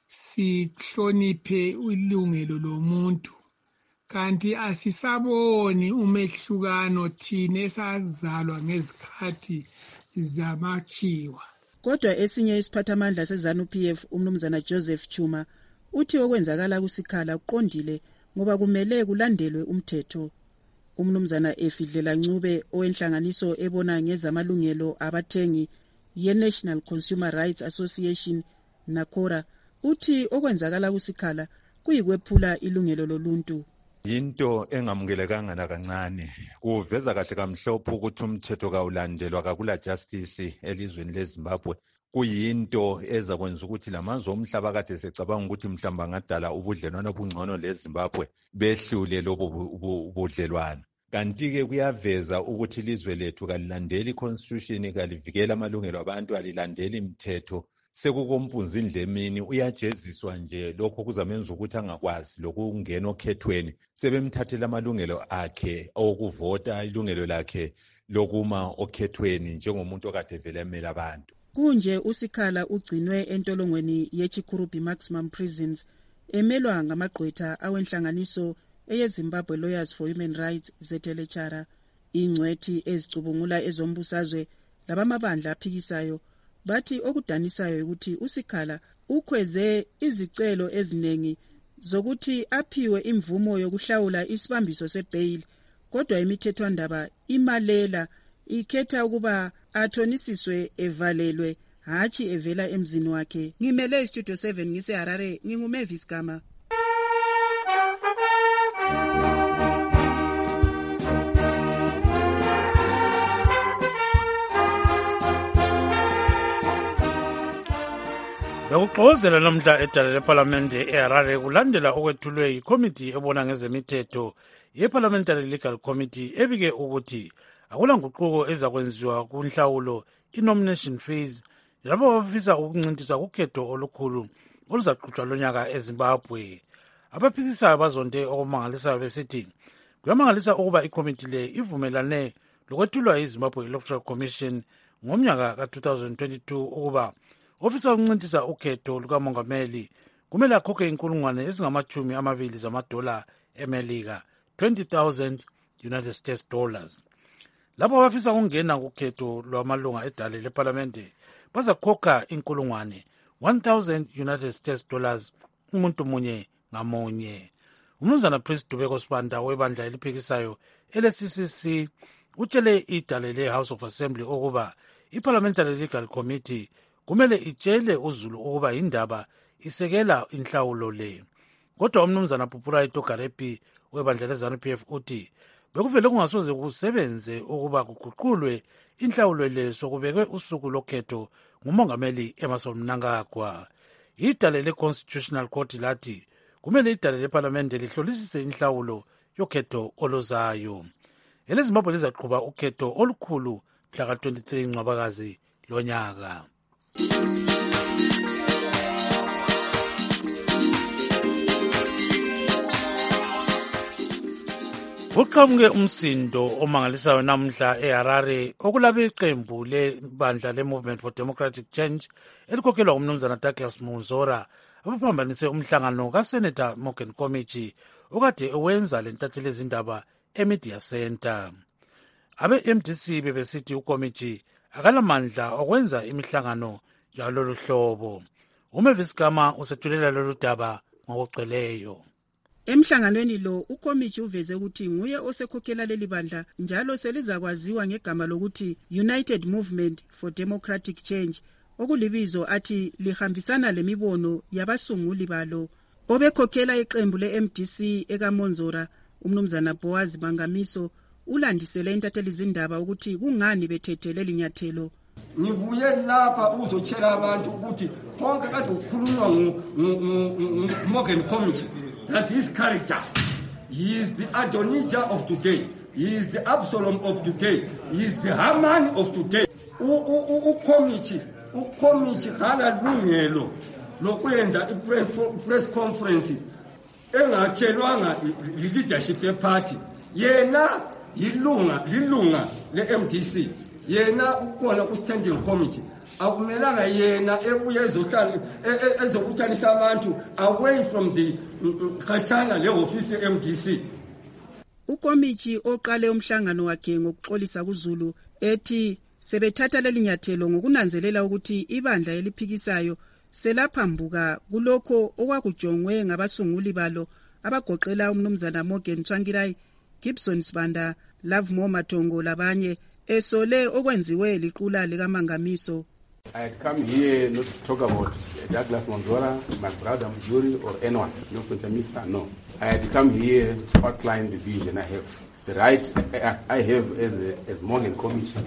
sihloniphe ilungelo lomuntu kanti asisaboni umehlukano thina esazalwa ngezikhathi zamakhiwa. Kodwa esinye isiphathamandla seZANU P F umnumzana Joseph Chuma uthi okwenzakala kuSikhala uqondile ngoba kumele kulandelwe umthetho. Umnumzana Efidlela Ncube owenhlanganiso ebona ngezamalungelo abathengi ye-National Consumer Rights Association NACORA uthi okwenzakala kuSikhala kuyikwephula ilungelo loluntu. Into engamukelekanga nakancane kuveza kahle kamhlophe ukuthi umthetho kawulandelwa kakula justice elizweni leZimbabwe kuyinto eza kwenza ukuthi lamazwe omhlaba kade secabanga ukuthi mhlamba angadala ubudlelwano obungcono leZimbabwe behlule lobo budlelwano. Kanti-ke kuyaveza ukuthi ilizwe lethu kalilandeli i-constitution, kalivikela amalungelo abantu, alilandeli imithetho. Sekukompunzi indlemini uyajeziswa nje, lokho kuzamenza ukuthi angakwazi lokungena okhethweni. Sebemthathela amalungelo akhe okuvota, ilungelo lakhe lokuma okhethweni njengomuntu okade vele emela abantu. Kunje uSikhala ugcinwe entolongweni yeChikurubi Maximum Prisons emelwa ngamagqwetha awenhlanganiso eyeZimbabwe Lawyers for Human Rights ZLHR. Ingcwethi ezicubungula ezombusazwe labamabandla aphikisayo bathi okudanisayo ukuthi uSikhala ukhweze izicelo ezinengi zokuthi aphiwe imvumo yokuhlawula isibambiso sebail, kodwa imithethwandaba imalela ikhetha ukuba athonisiswe evalelwe hachi evela emzini wakhe. Ngimele iStudio seven ngiseHarare, nginguMavis Gama. Bekuxokozela namhla edala leParlamente eHarare kulandela okwethulwe yikomiti ebona ngezemithetho yeParliamentary Legal Committee ebike ukuthi akulanguquko ezakwenziwa kunhlawulo i-nomination fees lapho bafisa ukuncintisa kukhetho olukhulu oluzaqhutshwa lonyaka eZimbabwe. Abaphikisisayo bazonde okumangalisayo besithi kuyamangalisa ukuba ikomiti le ivumelane lokwethulwa yiZimbabwe Electoral Commission ngomnyaka ka-twenty twenty-two ukuba ofisa ukuncintisa ukhetho lukamongameli kumele akhokhe inkulungwane ezingamachumi amabili zamadola emelika, twenty thousand United States dollars. Lapho bafisa ukungena kukhetho lwamalunga edale leParlamente bazakhokha inkulungwane one thousand United States dollars umuntu munye ngamunye. Umnumzana Prince Dubeko Sibanda webandla eliphikisayo ele-C C C utshele idale le-House of Assembly ukuba iParliamentary Legal Committee kumele itshele uZulu ukuba indaba isekela inhlawulo le. Kodwa umnumzana Pupurai Togarepi webandla leZANU P F uthi bekuvele kungasoze kusebenze ukuba kuguqulwe inhlawulo le sokubekwe usuku lokhetho ngumongameli Emmerson Mnangagwa. Idale le-Constitutional Court lathi kumele idale leParlamente lihlolisise inhlawulo yokhetho olozayo. EleZimbabwe lizaqhuba ukhetho olukhulu mhla ka twenty-three Ncwabakazi lonyaka. Uqhamuke umsindo omangalisayo namhla eHarare okulabe iqembu lebandla le-Movement for Democratic Change elikhokhelwa umnumzana Douglas Muzora abaphambanise umhlangano kaSenator Morgan Komichi okade ewenza lentatheli ezindaba eMedia Center. Abe-M D C bebesithi uKomichi akalamandla okwenza imihlangano yalolu hlobo. uMavis Gama usethulela lolu daba ngokugcweleyo. Emhlanganweni lo uKomichi uveze ukuthi nguye osekhokhela leli bandla njalo selizakwaziwa ngegama lokuthi United Movement for Democratic Change, okulibizo athi lihambisana lemibono yabasunguli balo. Obekhokhela iqembu le-M D C ekaMonzora umnumzana Boaz Bangamiso ulandisele intatheli izindaba ukuthi kungani bethethe leli nyathelo. Ngibuye lapha uzotshela abantu ukuthi konke kade ukukhulunywa nguMorgan Committee, that his character, he is the Adonijah of today, he is the Absalom of today, he is the Haman of today. uKomichi uKomichi hala lungelo lokwenza i-press conference engatshelwanga leadership ye-party. Yena yilunga lilunga le-M D C, yena ukhona ku-standing committee. Akumelanga yena ebuye ezokuthanisa abantu away from the khatshana le-ofisi ye-M D C. uKomichi oqale umhlangano wakhe ngokuxolisa kuZulu ethi sebethatha leli nyathelo ngokunanzelela ukuthi ibandla eliphikisayo selaphambuka kulokho okwakujongwe ngabasunguli balo abagoqela umnumzana Morgan Tsvangirai, Gibson Sibanda, Love Mo Matongo labanye esole okwenziwe liqula likaMangamiso. I had come here not to talk about Douglas Monzora, my brother Mjuri, or anyone, no Chamisa, no. I had come here to outline the vision I have. The right I have as a, as Morgan Commission,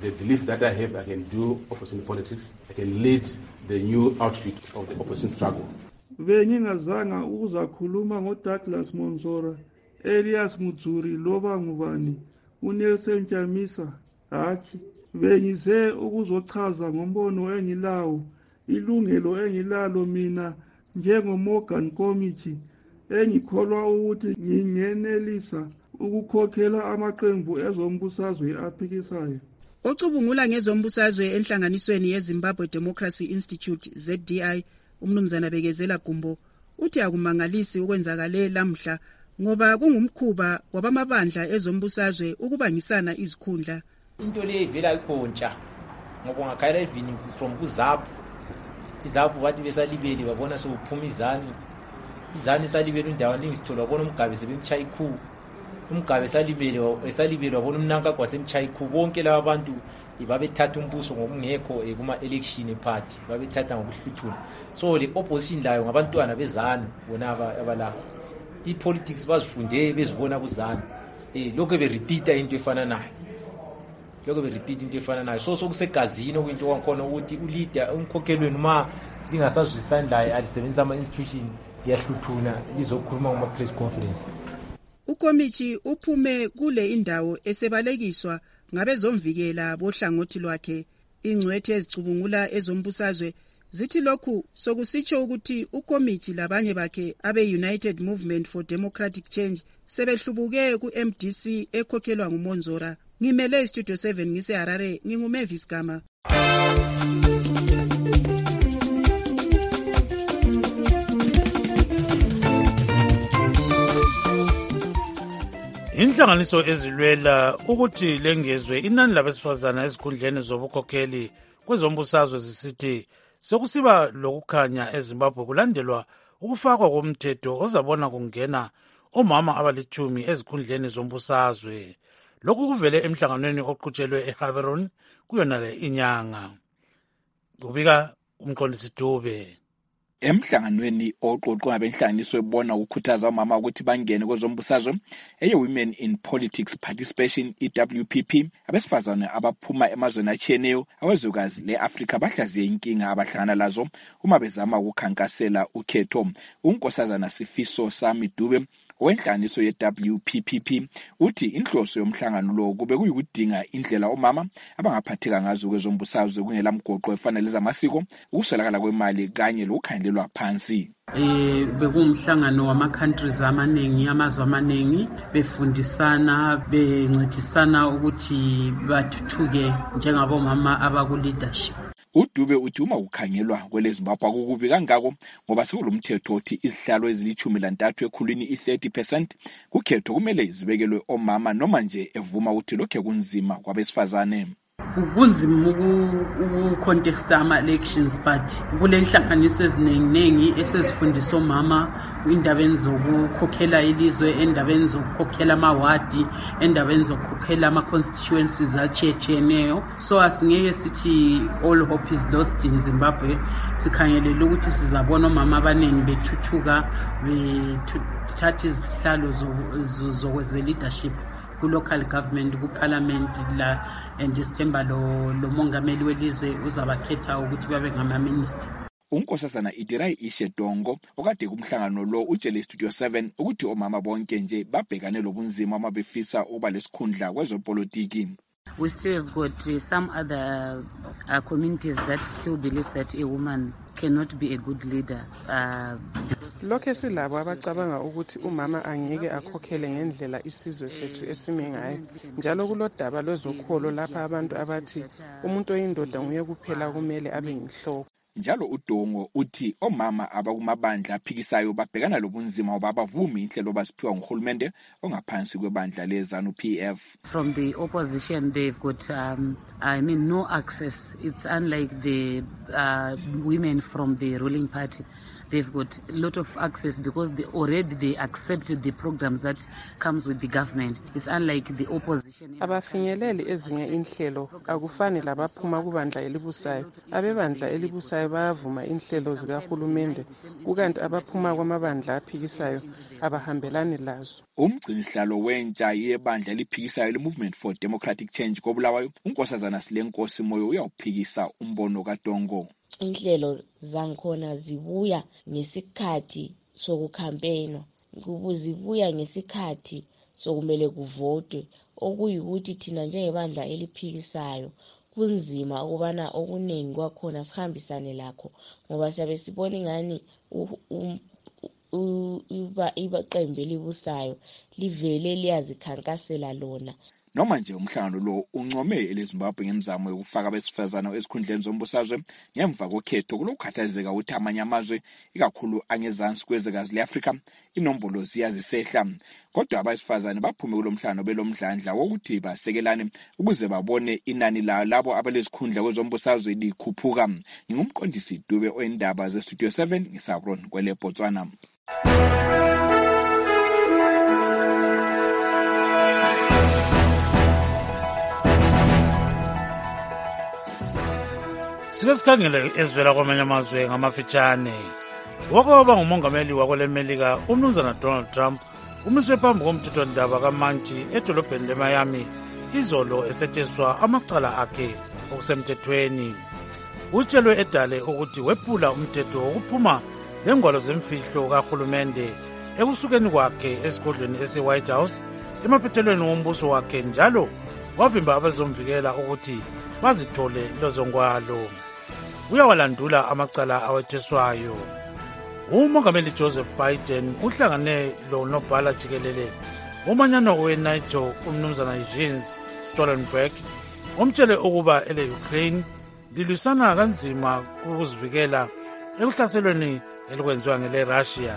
the belief that I have I can do opposition politics, I can lead the new outfit of the opposition struggle. Bengingazanga ukuzakhuluma ngoDouglas Monzora, Elias Mutsuri loba ngubani, uNelson Chamisa, hachi bengize ukuzochaza ngombono engilawo, ilungelo engilalo mina njengoMorgan Committee engikholwa ukuthi ngingenelisa ukukhokhela amaqembu ezombusazwe aphikisayo. Ocubungula ngezombusazwe enhlanganisweni yeZimbabwe Democracy Institute Z D I umnumzana Bekezela Gumbo uthi akumangalisi ukwenzakale lamhla ngoba kungumkhuba wabamabandla ezombusazwe ukubangisana izikhundla. Into le ivela ikhontsha ngoba ungakhayela even from kuZAPU iZAPU bathi besalibeli babona sokuphuma izani izani salibeli indawo ningisithola babona umgabe sebemchaya ikhu umgabe salibeli esalibeli babona umnanka kwasemchaya ikhu bonke laba bantu babethatha umbuso ngokungekho kuma election party babethatha ngokuhluthuna so le opposition layo ngabantwana bezani bona abalapha I politics bazifunde bezibona kuzani eh lokho be repeat into efana nayo lokho be repeat into efana nayo so sokusegazini okwinto wakhona ukuthi uleader umkhokhelweni uma lingasazwisandlayo alisebenzisa ama institution yahluthuna lizokhuluma kuma press conference. Ukomithi uphume kule indawo esebalekiswa ngabezomvikela bohlangothi lwakhe. Ingcwethe ezicubungula ezombusazwe zithi lokhu sokusitsho ukuthi ukomithi labanye bakhe abe United Movement for Democratic Change sebehlubuke ku M D C ekhokhelwa nguMonzora. Ngimele Studio seven ngise Harare nginguMavis Gama. Inhlanganiso ezilwela ukuthi lengezwe inani labesifazana ezikhundleni zobukhokheli kwezombusazwe zisithi sekusiba lokukhanya eZimbabwe kulandelwa ukufakwa komthetho ozabona kungena omama abalitshumi ezikhundleni zombusazwe. Lokhu kuvele emhlanganweni oqhutshelwe eHaveron kuyona le inyanga. Kubika umqondisi Dube. Emhlanganweni oqoqwa ngabenhlanganiso ebona ukukhuthaza omama ukuthi bangene kwezombusazwe eye Women in Politics Participation E W P P abesifazane abaphuma emazweni atshiyeneyo awezwekazi leAfrika bahlaziye inkinga abahlangana lazo uma bezama ukukhankasela ukhetho. Unkosazana Sifiso Sami Dube wenhlanganiso ye W P P P uthi inhloso yomhlangano lo kube kuyikudinga indlela omama abangaphatheka ngazo kwezombusazwe kungela mgoqo efanele zamasiko ukuswelakala kwemali kanye lokukhangelwa phansi. Eh bekumhlangano wama countries amaningi amazwe amaningi befundisana bencedisana ukuthi bathuthuke njengabomama abaku leadership. uDube uthi uma ukhangelwa kweleZimbabwe akukubi kangako ngoba sekulomthetho othi izihlalo ezilithumi lantathu ekhulwini i-thirty percent kukhetho kumele zibekelwe omama noma nje evuma ukuthi lokho kunzima kwabesifazane. Kunzima uku-contexta ama-elections but kule nhlanganiso eziningi esezifundisa omama indabeni zokukhokhela ilizwe, endabeni zokukhokhela amawadi, endabeni zokukhokhela ama-constituencies atshiyeneyo. So asingeke sithi all hope is lost in Zimbabwe. Sikhangelele ukuthi sizabona omama abaningi bethuthuka bethatha izihlalo zokweze leadership ku-local government, ku-parliament la and isithemba lo lo mongameli welizwe uzabakhetha ukuthi babe ngama-minister. Unkosazana Idirai Ishedongo okade kumhlangano lo utshele Studio seven ukuthi omama bonke nje babhekane lobunzima uma befisa uba lesikhundla kwezopolitiki. We still have got uh, some other uh, communities that still believe that a woman cannot be a good leader. Uh, Lokho silabo abacabanga ukuthi umama angeke akhokhele ngendlela isizwe sethu esime ngayo. Njalo kulodaba lwezokholo lapha abantu abathi umuntu oyindoda nguye kuphela kumele abe yinhloko. Njalo uDongo uthi omama abakumabandla aphikisayo babhekana lobunzima obabavumi inhlelo basiphiwa nguhulumende ongaphansi kwebandla leZANU P F. From the opposition they've got um, I mean no access. It's unlike the uh, women from the ruling party. they've got a lot of access because they already they accept the programs that comes with the government. It's unlike the opposition. Abafinyeleli ezinye inhlelo akufani labaphuma kubandla elibusayo. Abebandla elibusayo bayavuma inhlelo zikahulumende kukanti abaphuma kwamabandla aphikisayo abahambelani lazo. Umgcinisihlalo wentsha yebandla eliphikisayo le-Movement for Democratic Change koBulawayo, uNkosazana Silenkosi Moyo uyawuphikisa umbono kaDongo. Inhlelo zankhona zibuya ngesikhathi sokukhampeyina, zibuya ngesikhathi sokumele kuvotwe, okuyikuthi thina njengebandla eliphikisayo kunzima ukubana okuningi kwakhona sihambisane lakho ngoba siyabe sibona ngani iqembu elibusayo livele liyazikhankasela lona. Noma nje umhlangano lo uncome eleZimbabwe ngemizamo yokufaka abesifazana esikhundleni zombusazwe ngemva kokhetho kulokukhathazeka ukuthi amanye amazwe ikakhulu angezansi kwezwekazi le-Afrika inombolo ziyazisehla. Kodwa abesifazane baphume kulo mhlangano belomdlandla wokuthi basekelane ukuze babone inani la labo abalezikhundla kwezombusazwe likhuphuka. Ngingumqondisi Dube oyindaba ze-Studio seven ngisabron kwele Botswana. Sike sikhangele ezivela kwamanye amazwe ngamafitshane. Wakwaba ngumongameli wakwele Melika umnumzana Donald Trump umiswe phambi komthethwandaba kaManti edolobheni leMiami izolo esetheswa amacala akhe okusemthethweni. Utshelwe edale ukuthi wephula umthetho wokuphuma lengwalo zemfihlo kahulumende ekusukeni kwakhe esigodlweni ese-White House emaphethelweni wombuso wakhe njalo wavimba abazomvikela ukuthi bazithole lezo ngwalo. Uyawalandula amacala awetheswayo. Umongameli Joseph Biden uhlangane lo nobhala jikelele umanyano we-NATO umnumzana Jens Stoltenberg omtshele ukuba ele-Ukraine lilwisana kanzima ukuzivikela ekuhlaselweni elikwenziwa ngele-Russia.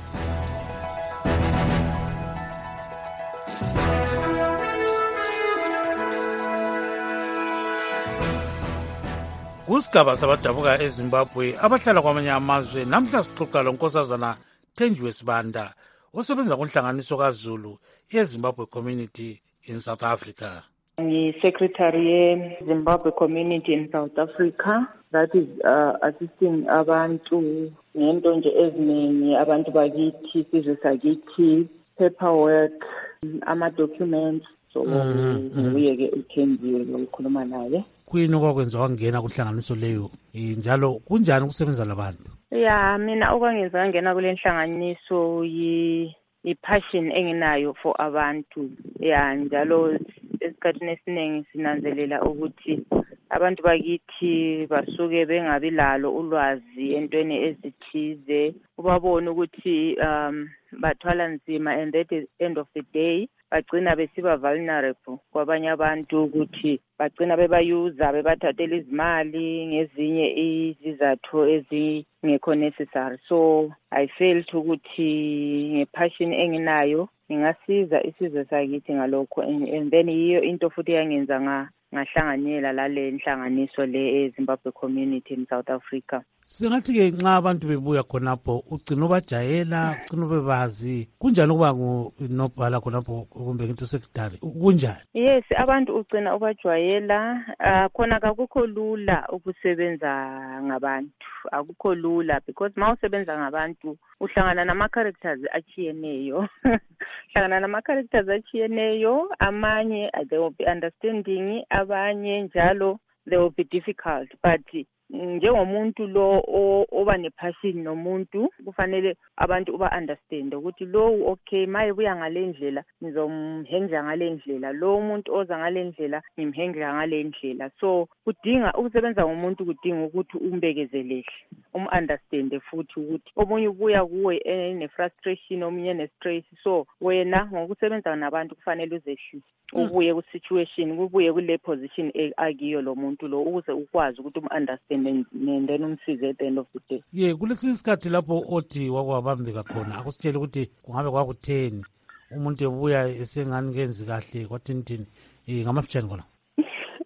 Kusigaba sabadabuka eZimbabwe abahlala kwamanye amazwe namhla sixoxa lo Nkosazana Thenjiwe Sibanda osebenza kunhlanganiso kaZulu yeZimbabwe Community in South Africa. Ngi-Secretary ye-Zimbabwe Community in South Africa, that is uh, assisting abantu ngento nje eziningi abantu bakithi sizwe sakithi, paperwork, ama-documents, so nguye-ke uThenjiwe lokukhuluma naye. Kuyini okwakwenza wangena kunhlanganiso leyo njalo kunjani ukusebenza labantu? Ya mina okwangenza ngangena kule nhlanganiso yi i-passion enginayo for abantu. Ya njalo esikhathini esiningi sinanzelela ukuthi abantu bakithi basuke bengabi lalo ulwazi entweni ezithize, ubabona ukuthi um bathwala nzima and at the end of the day bagcina besiba vulnerable kwabanye abantu ukuthi bagcina bebayuza bebathathela izimali ngezinye izizathu ezingekho necessary. So I felt ukuthi ngepassion enginayo ngingasiza isizwe sakithi ngalokho, and then yiyo into futhi yangenza nga ngahlanganyela lale nhlanganiso le eZimbabwe Community in South Africa. Singathi-ke nxa abantu bebuya khonapho ugcina ubajayela, ugcina ubebazi, kunjani ukuba ngunobhala khonapho kumbe into secretary, kunjani? Yes, abantu ugcina ubajwayela. Uh, khona kakukho lula ukusebenza ngabantu, akukho lula because ma usebenza ngabantu uhlangana nama-characters achiyeneyo. Uhlangana nama-characters achiyeneyo, amanye they will be understanding, abanye njalo they will be difficult, but njengomuntu lo oba nepassion nomuntu kufanele abantu uba understand ukuthi lo okay maye buya ngalendlela ngizomhengela ngalendlela, lo umuntu oza ngalendlela ngimhengela ngalendlela. So kudinga ukusebenza ngomuntu, kudinga ukuthi umbekezelele, umunderstand futhi ukuthi omunye ubuya kuwe ene frustration, omunye ne stress. So wena ngokusebenza nabantu kufanele uzehlise, ubuye ku situation, ubuye kule position akiyo lo muntu lo ukuze ukwazi ukuthi umunderstand and then umsize at the end of the day. Ye kulesi isikhathi lapho othi wakwabambeka khona akusitshela ukuthi kungabe kwakutheni umuntu ebuya esengani kenzi kahle kwathintini eh ngamafitshane khona.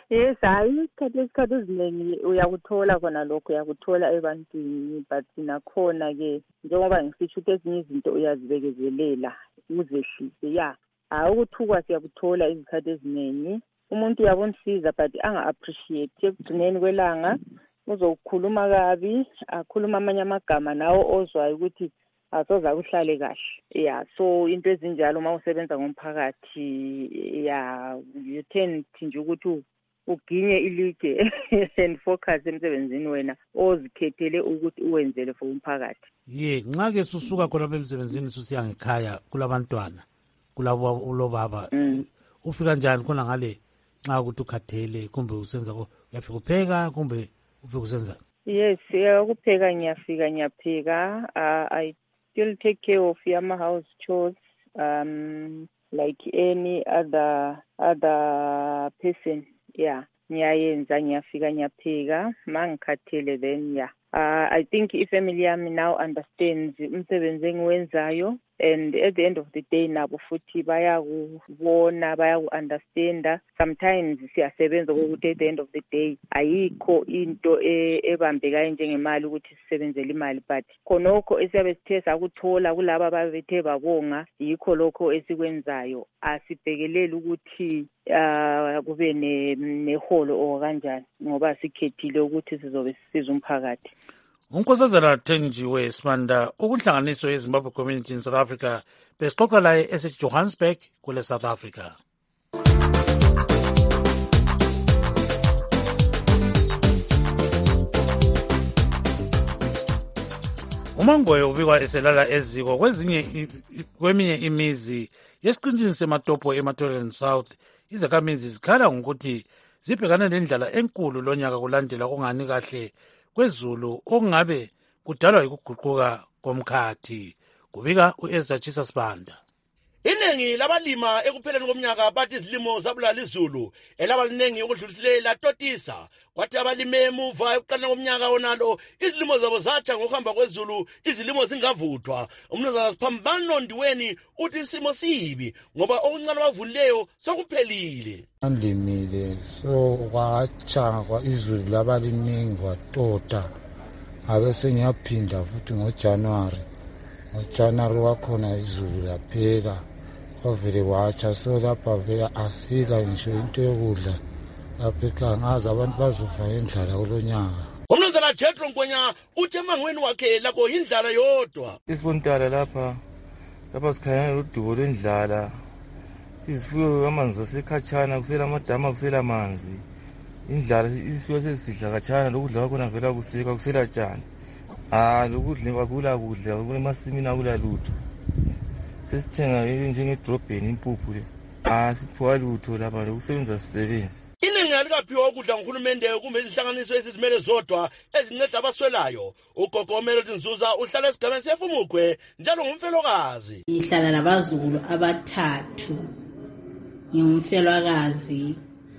Yes, hayi isikhathi esikhathi eziningi uyakuthola khona lokho uyakuthola ebantwini but nakhona-ke njengoba ngisitsho ukuthi ezinye izinto uyazibekezelela uzehlise ya hayi ukuthukwa siyakuthola izikhathi eziningi umuntu uyabonisiza but anga-appreciate ekugcineni kwelanga uzokhuluma kabi akhuluma amanye amagama nawo ozwayo ukuthi asoza kuhlale kahle yeah so into ezinjalo uma usebenza ngomphakathi yeah you tend nje ukuthi uginye ilike and focus emsebenzini wena ozikhethele ukuthi uwenzele for umphakathi. Ye nxa ke susuka khona emsebenzini susiya ngekhaya kulabantwana kulabo ulobaba mm. ufika njani khona ngale nxa ukuthi ukhathele kumbe usenza uyafika upheka kumbe ufika usenza? Yes, ukupheka ngiyafika ngiyapheka. uh, I still take care of yama house chores um like any other other person. Yeah, ngiyayenza ngiyafika ngiyapheka mangikhathele then yeah. Uh, I think ifamily yami now understands umsebenzi engiwenzayo and at the end of the day nabo futhi bayakubona bayaku-understanda. Sometimes siyasebenza ukuthi at the end of the day ayikho into ebambekayo njengemali ukuthi sisebenzele imali but khonokho esiyabe sithe sakuthola kulaba ababethe babonga yikho lokho esikwenzayo. Asibhekeleli ukuthi uh, kube neholo o kanjani ngoba sikhethile ukuthi sizobe sisiza umphakathi. Unkosazana Thenjiwe Sibanda ukunhlanganiso yeZimbabwe Community in South Africa besixoxa laye eseJohannesburg kule South Africa. uMangoye ubikwa eselala eziko kwezinye kweminye imizi yesiqintini sematopo eMatoland South. Izakhamizi zikhala ngokuthi zibhekana nendlala enkulu lonyaka kulandela kungani kahle kwezulu okungabe kudalwa yikuguquka komkhathi. Kubika uEzra Chisa Sibanda. Iningi labalima ekupheleni komnyaka bathi izilimo zabulala izulu elaba liningi ukudlulisile latotisa kwathi abalime emuva ekuqaleni komnyaka onalo izilimo zabo zatha ngokuhamba kwezulu izilimo zingavuthwa. Umnumzana Siphambano Ndiweni uthi isimo sibi ngoba okuncane bavunileyo sokuphelile. Andimile so kwacha kwa izulu laba liningi kwatota abese ngiyaphinda futhi ngoJanuary ngoJanuary wakhona izulu laphela ovele wacha so lapha vela asila ngisho into yokudla lapha kangaza abantu bazofa endlala kulonyaka. Umnumzana Jethro Ngwenya uthi emangweni wakhe lakho indlala yodwa. Isifontala lapha lapha sikhanya udubo lwendlala izifuyo amanzi asekhatshana kusela amadama kusela amanzi indlala izifuyo sesidla khatshana lokudla kwakhona vela kuseka kusela tshani ah lokudla kwakula kudla kulemasimini akula lutho sesithenga njengedrobheni impuphu le ah siphiwa lutho lapha lokusebenza sisebenza. Iningi alikaphiwa ukudla nguhulumende kumbe izinhlanganiso ezizimele zodwa ezinceda abaswelayo. Ugogo Melody Nzuza uhlala esigabeni seFumukwe njalo ngumfelokazi. Ngihlala labazukulu abathathu ngumfelokazi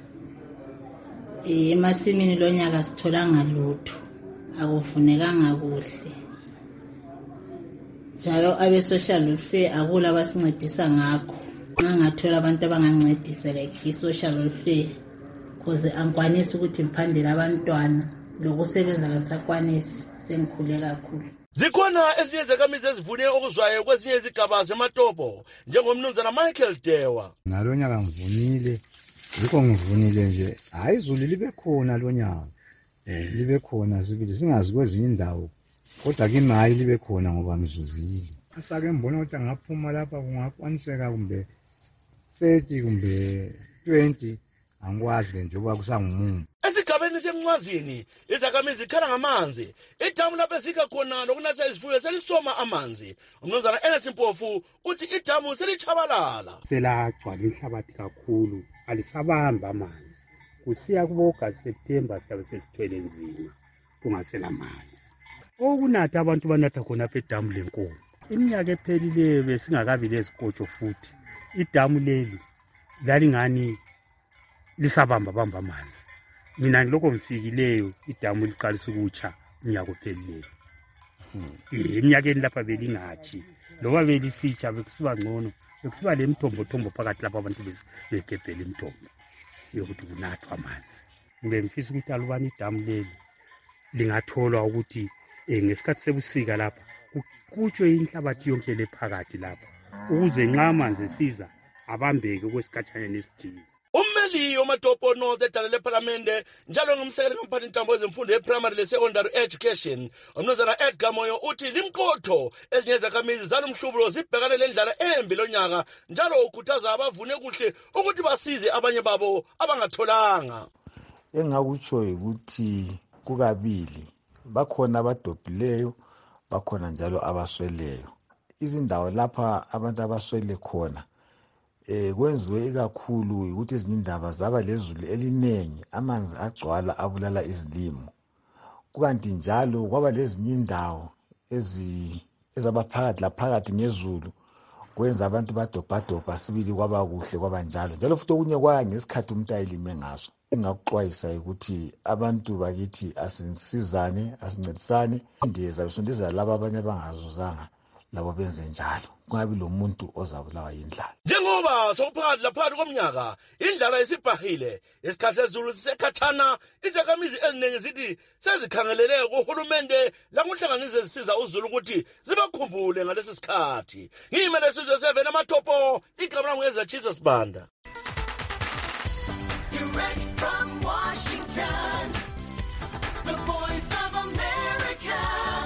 emasimini lonyaka sitholanga lutho akufunekanga kuhle njalo abe social welfare akula basincedisa ngakho nxa ngathola abantu abangancedisa like social welfare cause angikwanisi ukuthi ngiphandele abantwana lokusebenza ngisakwanisi sengikhule kakhulu. Zikhona ezinye zakhamizi ezivune okuzwayo kwezinye izigaba zematopo njengomnumzana Michael Dewa. Ngalonyaka ngivunile yikho ngivunile nje hayi izulu libe khona lonyaka eh libe khona sibili singazi kwezinye indawo kodwa kimi hayi libe khona ngoba ngizuzile. Asake ngibona ukuthi ngaphuma lapha kungakwaniseka kumbe thirty kumbe twenty angikwazi nje ngoba kusangumuntu. Esigabeni semncwazini izakhamizi zikhala ngamanzi idamu lapho ezika khona lokunatha izifuyo selisoma amanzi. Umnumzana Ernest Mpofu uthi idamu selichabalala selagcwala inhlabathi kakhulu alisabamba amanzi kusiya kuboga September siyabe sesithwele nzima kungasela amanzi okunatha abantu banatha khona phe damu lenkulu. Iminyaka ephelileyo besingakabi lezikotsho futhi idamu leli lalingani lisabamba bamba amanzi. Mina ngiloko ngifikileyo idamu liqalisa ukutsha unyaka ophelileyo. Eminyakeni lapha belingathi loba belisitsha bekusiba ngcono bekusiba lemithombo thombo phakathi lapha abantu begebhela imithombo. yokuthi kunathwa amanzi. Ngibe ngifisa ukuthi alubani idamu leli lingatholwa ukuthi eh ngesikhathi sebusika lapha kukhutshwe inhlabathi yonke lephakathi lapha ukuze nxa amanzi esiza abambeke kwesikhatshana nesithize. Ummeli Matopo North edala lephalamende njalo ngumsekeli kampani intambo ezemfundo ye-primary le-secondary education umnumzana Edgar Moyo uthi limqotho ezinye zakhamizi zalomhlubulo zibhekane lendlala embi lonyaka njalo ukhuthaza abavune kuhle ukuthi basize abanye babo abangatholanga. Engakutsho ukuthi kukabili bakhona abadobhileyo bakhona njalo abasweleyo. Izindawo lapha abantu abaswele khona eh kwenziwe ikakhulu ukuthi ezinye indaba zaba lezulu elinengi amanzi agcwala abulala izilimo. Kukanti njalo kwaba lezinye indawo ezi ezabaphakathi laphakathi ngezulu kwenza abantu badobhadobha sibili kwaba kuhle kwaba njalo. Njalo futhi okunye kwaya ngesikhathi umuntu ayilime ngaso. Engakuxwayisa ukuthi abantu bakithi asinsizane asincedisane indeza besondeza laba abanye abangazuzanga labo benze njalo. Kungabi lo muntu ozabulawa yindlala. Njengoba sokuphakathi laphakathi komnyaka indlala isibhahile isikhathi sezulu sisekhathana izakhamizi eziningi zithi sezikhangelele kuhulumende langohlanganiso ezisiza uzulu ukuthi zibakhumbule ngalesi sikhathi. Ngiyimele sizwe seven Matopo igama lami ngeza Jesus Banda. Direct from Washington, the voice of America,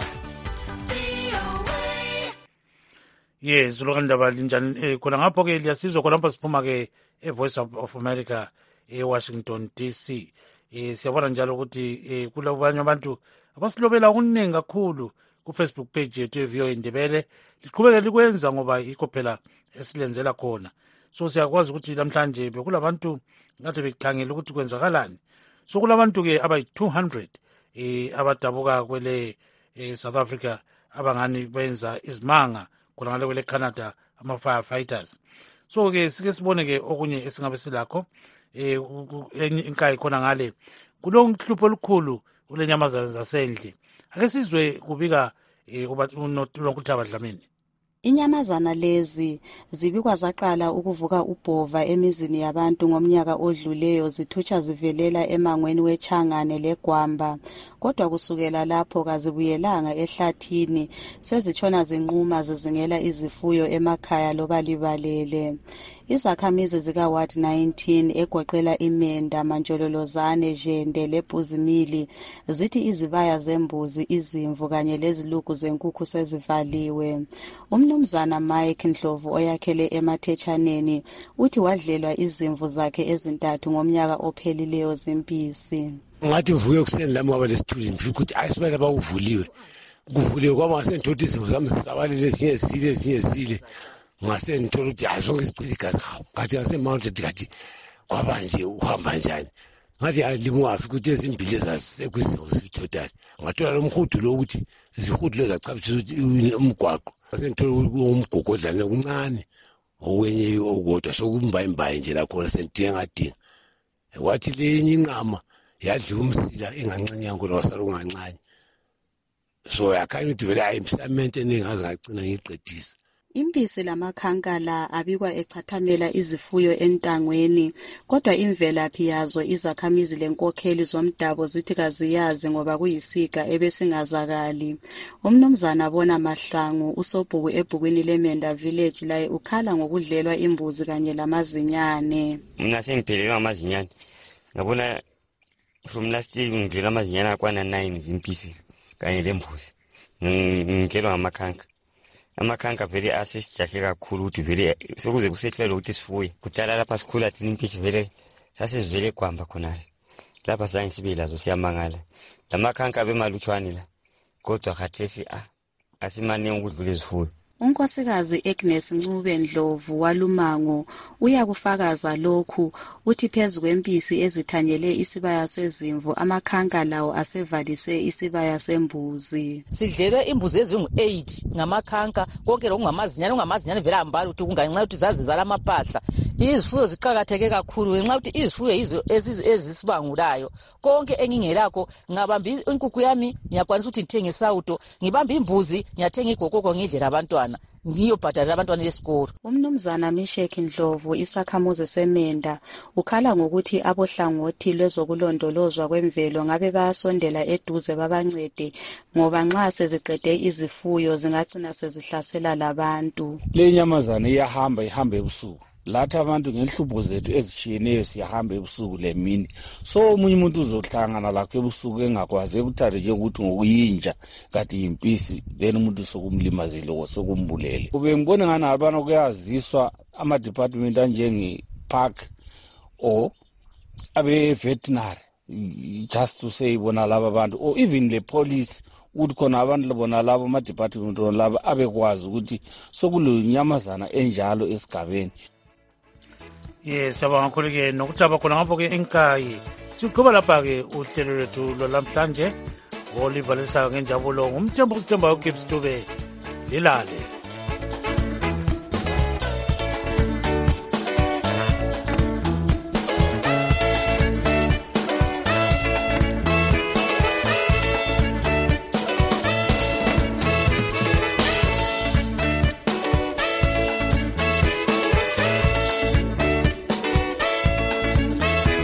V O A. Yes, ulokandaba linjani khona ngapho ke liyasizwa khona lapho siphuma ke eVoice of America eWashington D C. Eh siyabona njalo ukuthi kulabanye abantu abasilobela okuningi kakhulu ku Facebook page yethu eV O A Ndebele. Liqhubeke likwenza ngoba yikho phela esilenzela khona. So siyakwazi ukuthi namhlanje bekulabantu ngathi bekhangela ukuthi kwenzakalani. So kulabantu ke abayi two hundred eh abadabuka kwele South Africa abangani benza izimanga khona ngale kwele Canada ama firefighters. So ke sike sibone ke okunye esingabe silakho eh inkayi khona ngale kulonhlupho olukhulu ulenyamazana zasendle. Ake sizwe kubika ubathi uNokuthaba Dlamini. Inyamazana lezi zibikwa zaqala ukuvuka ubhova emizini yabantu ngomnyaka odluleyo zithutsha zivelela emangweni weChangane leGwamba kodwa kusukela lapho kazibuyelanga ehlathini sezitshona zinquma zizingela izifuyo emakhaya loba libalele. Izakhamizi zika Ward nineteen egoqela iMenda, Manjololozane, Jende leBhuzimili zithi izibaya zembuzi, izimvu kanye lezilugu zenkukhu sezivaliwe. Umnumzana Mike Ndlovu oyakhele eMathetshaneni uthi wadlelwa izimvu zakhe ezintathu ngomnyaka ophelileyo zempisi. Ngathi vuke kuseni lami waba lesithuli mfika ukuthi ayisibala bawuvuliwe. Kuvuliwe kwaba ngasenthothi izimvu zami zisabalile ezinye zile ezinye zile. Ngase ngithola ukuthi hayi zonke isicwili igazi hawu ngathi ngase mounted ngathi kwaba nje uhamba njani ngathi alimwafi ukuthi ezimbili ezasekwisizwe sithotali ngathola lo mhudu lo ukuthi izihudu lezacabisa ukuthi umgwaqo ngase ngithola umgogodlana kuncane owenye okodwa sokumbaye imbaye nje la khona sentike ngadinga wathi lenye inqama yadliwa umsila engancane yankolo wasala ungancane so yakhanya ukuthi vele ayimsamente eningaze ngagcina ngiqedisa. Impisi lamakhankala abikwa echathamela izifuyo entangweni kodwa imvelaphi yazo izakhamizi lenkokheli zomdabo zithi kaziyazi ngoba kuyisiga ebesingazakali. Umnumzana Bona Mahlangu usobhuku ebhukwini leMenda village laye ukhala ngokudlelwa imbuzi kanye lamazinyane. Mina sengiphelelwa amazinyane ngabona from last year ngidlela amazinyane akwana nine zimpisi kanye lembuzi ngidlelwa ngamakhanka. Amakhanka vele asesijahle kakhulu ukuthi vele sokuze kusehlelwe ukuthi sifuye kudala lapha sikhula thina impisi vele sasezivele eGwamba khonale lapha zange sibe lazo siyamangala lamakhanka bemalutshwane la kodwa khathesi ah asimane ukudlula izifuyo. Unkosikazi Agnes Ncube Ndlovu walumango uyakufakaza lokhu uthi phezulu kwempisi ezithanyele isibaya sezimvu amakhanka lawo asevalise isibaya sembuzi. Sidlelwe imbuzi ezingu eight ngamakhanka konke lokungamazinyane ungamazinyane vele ambala ukuthi kunganxa ukuthi zazizala amapahla. Izifuyo ziqhakatheke kakhulu ngenxa ukuthi izifuyo izo ezisibangulayo konke engingelakho ngabamba inkukhu yami ngiyakwanisa ukuthi ngithenge isawuto ngibamba imbuzi ngiyathenga igokoko ngidlela abantwana. abantwana ngiyobhadalela abantwana esikolo. Umnumzana Misheki Ndlovu isakhamuzi semenda ukhala ngokuthi abohlangothi lwezokulondolozwa kwemvelo ngabe bayasondela eduze babancede ngoba nxa seziqede izifuyo zingagcina sezihlasela labantu. Le nyamazana iyahamba ihamba ebusuku. Lathi abantu ngenhlupho zethu ezitshiyeneyo siyahamba ebusuku lemini. So omunye umuntu uzohlangana lakho ebusuku engakwazi ukuthatha nje ukuthi ngokuyinja kati impisi then umuntu sokumlimazile sokumbulele. Kube ngibona ngani abantu kuyaziswa ama department anjenge park or abe veterinary just to say bona laba abantu or even the police ukuthi khona abantu labona labo ama department laba abekwazi ukuthi sokulinyamazana enjalo esigabeni. Yes, abanga khulike nokuthaba khona ngapho ke enkayi. Sigqiba lapha ke uhlelo lwethu lwamhlanje. Oliver Lesayo ngenjabulo ngumthembu sithemba uGibbs Dube. Lilale.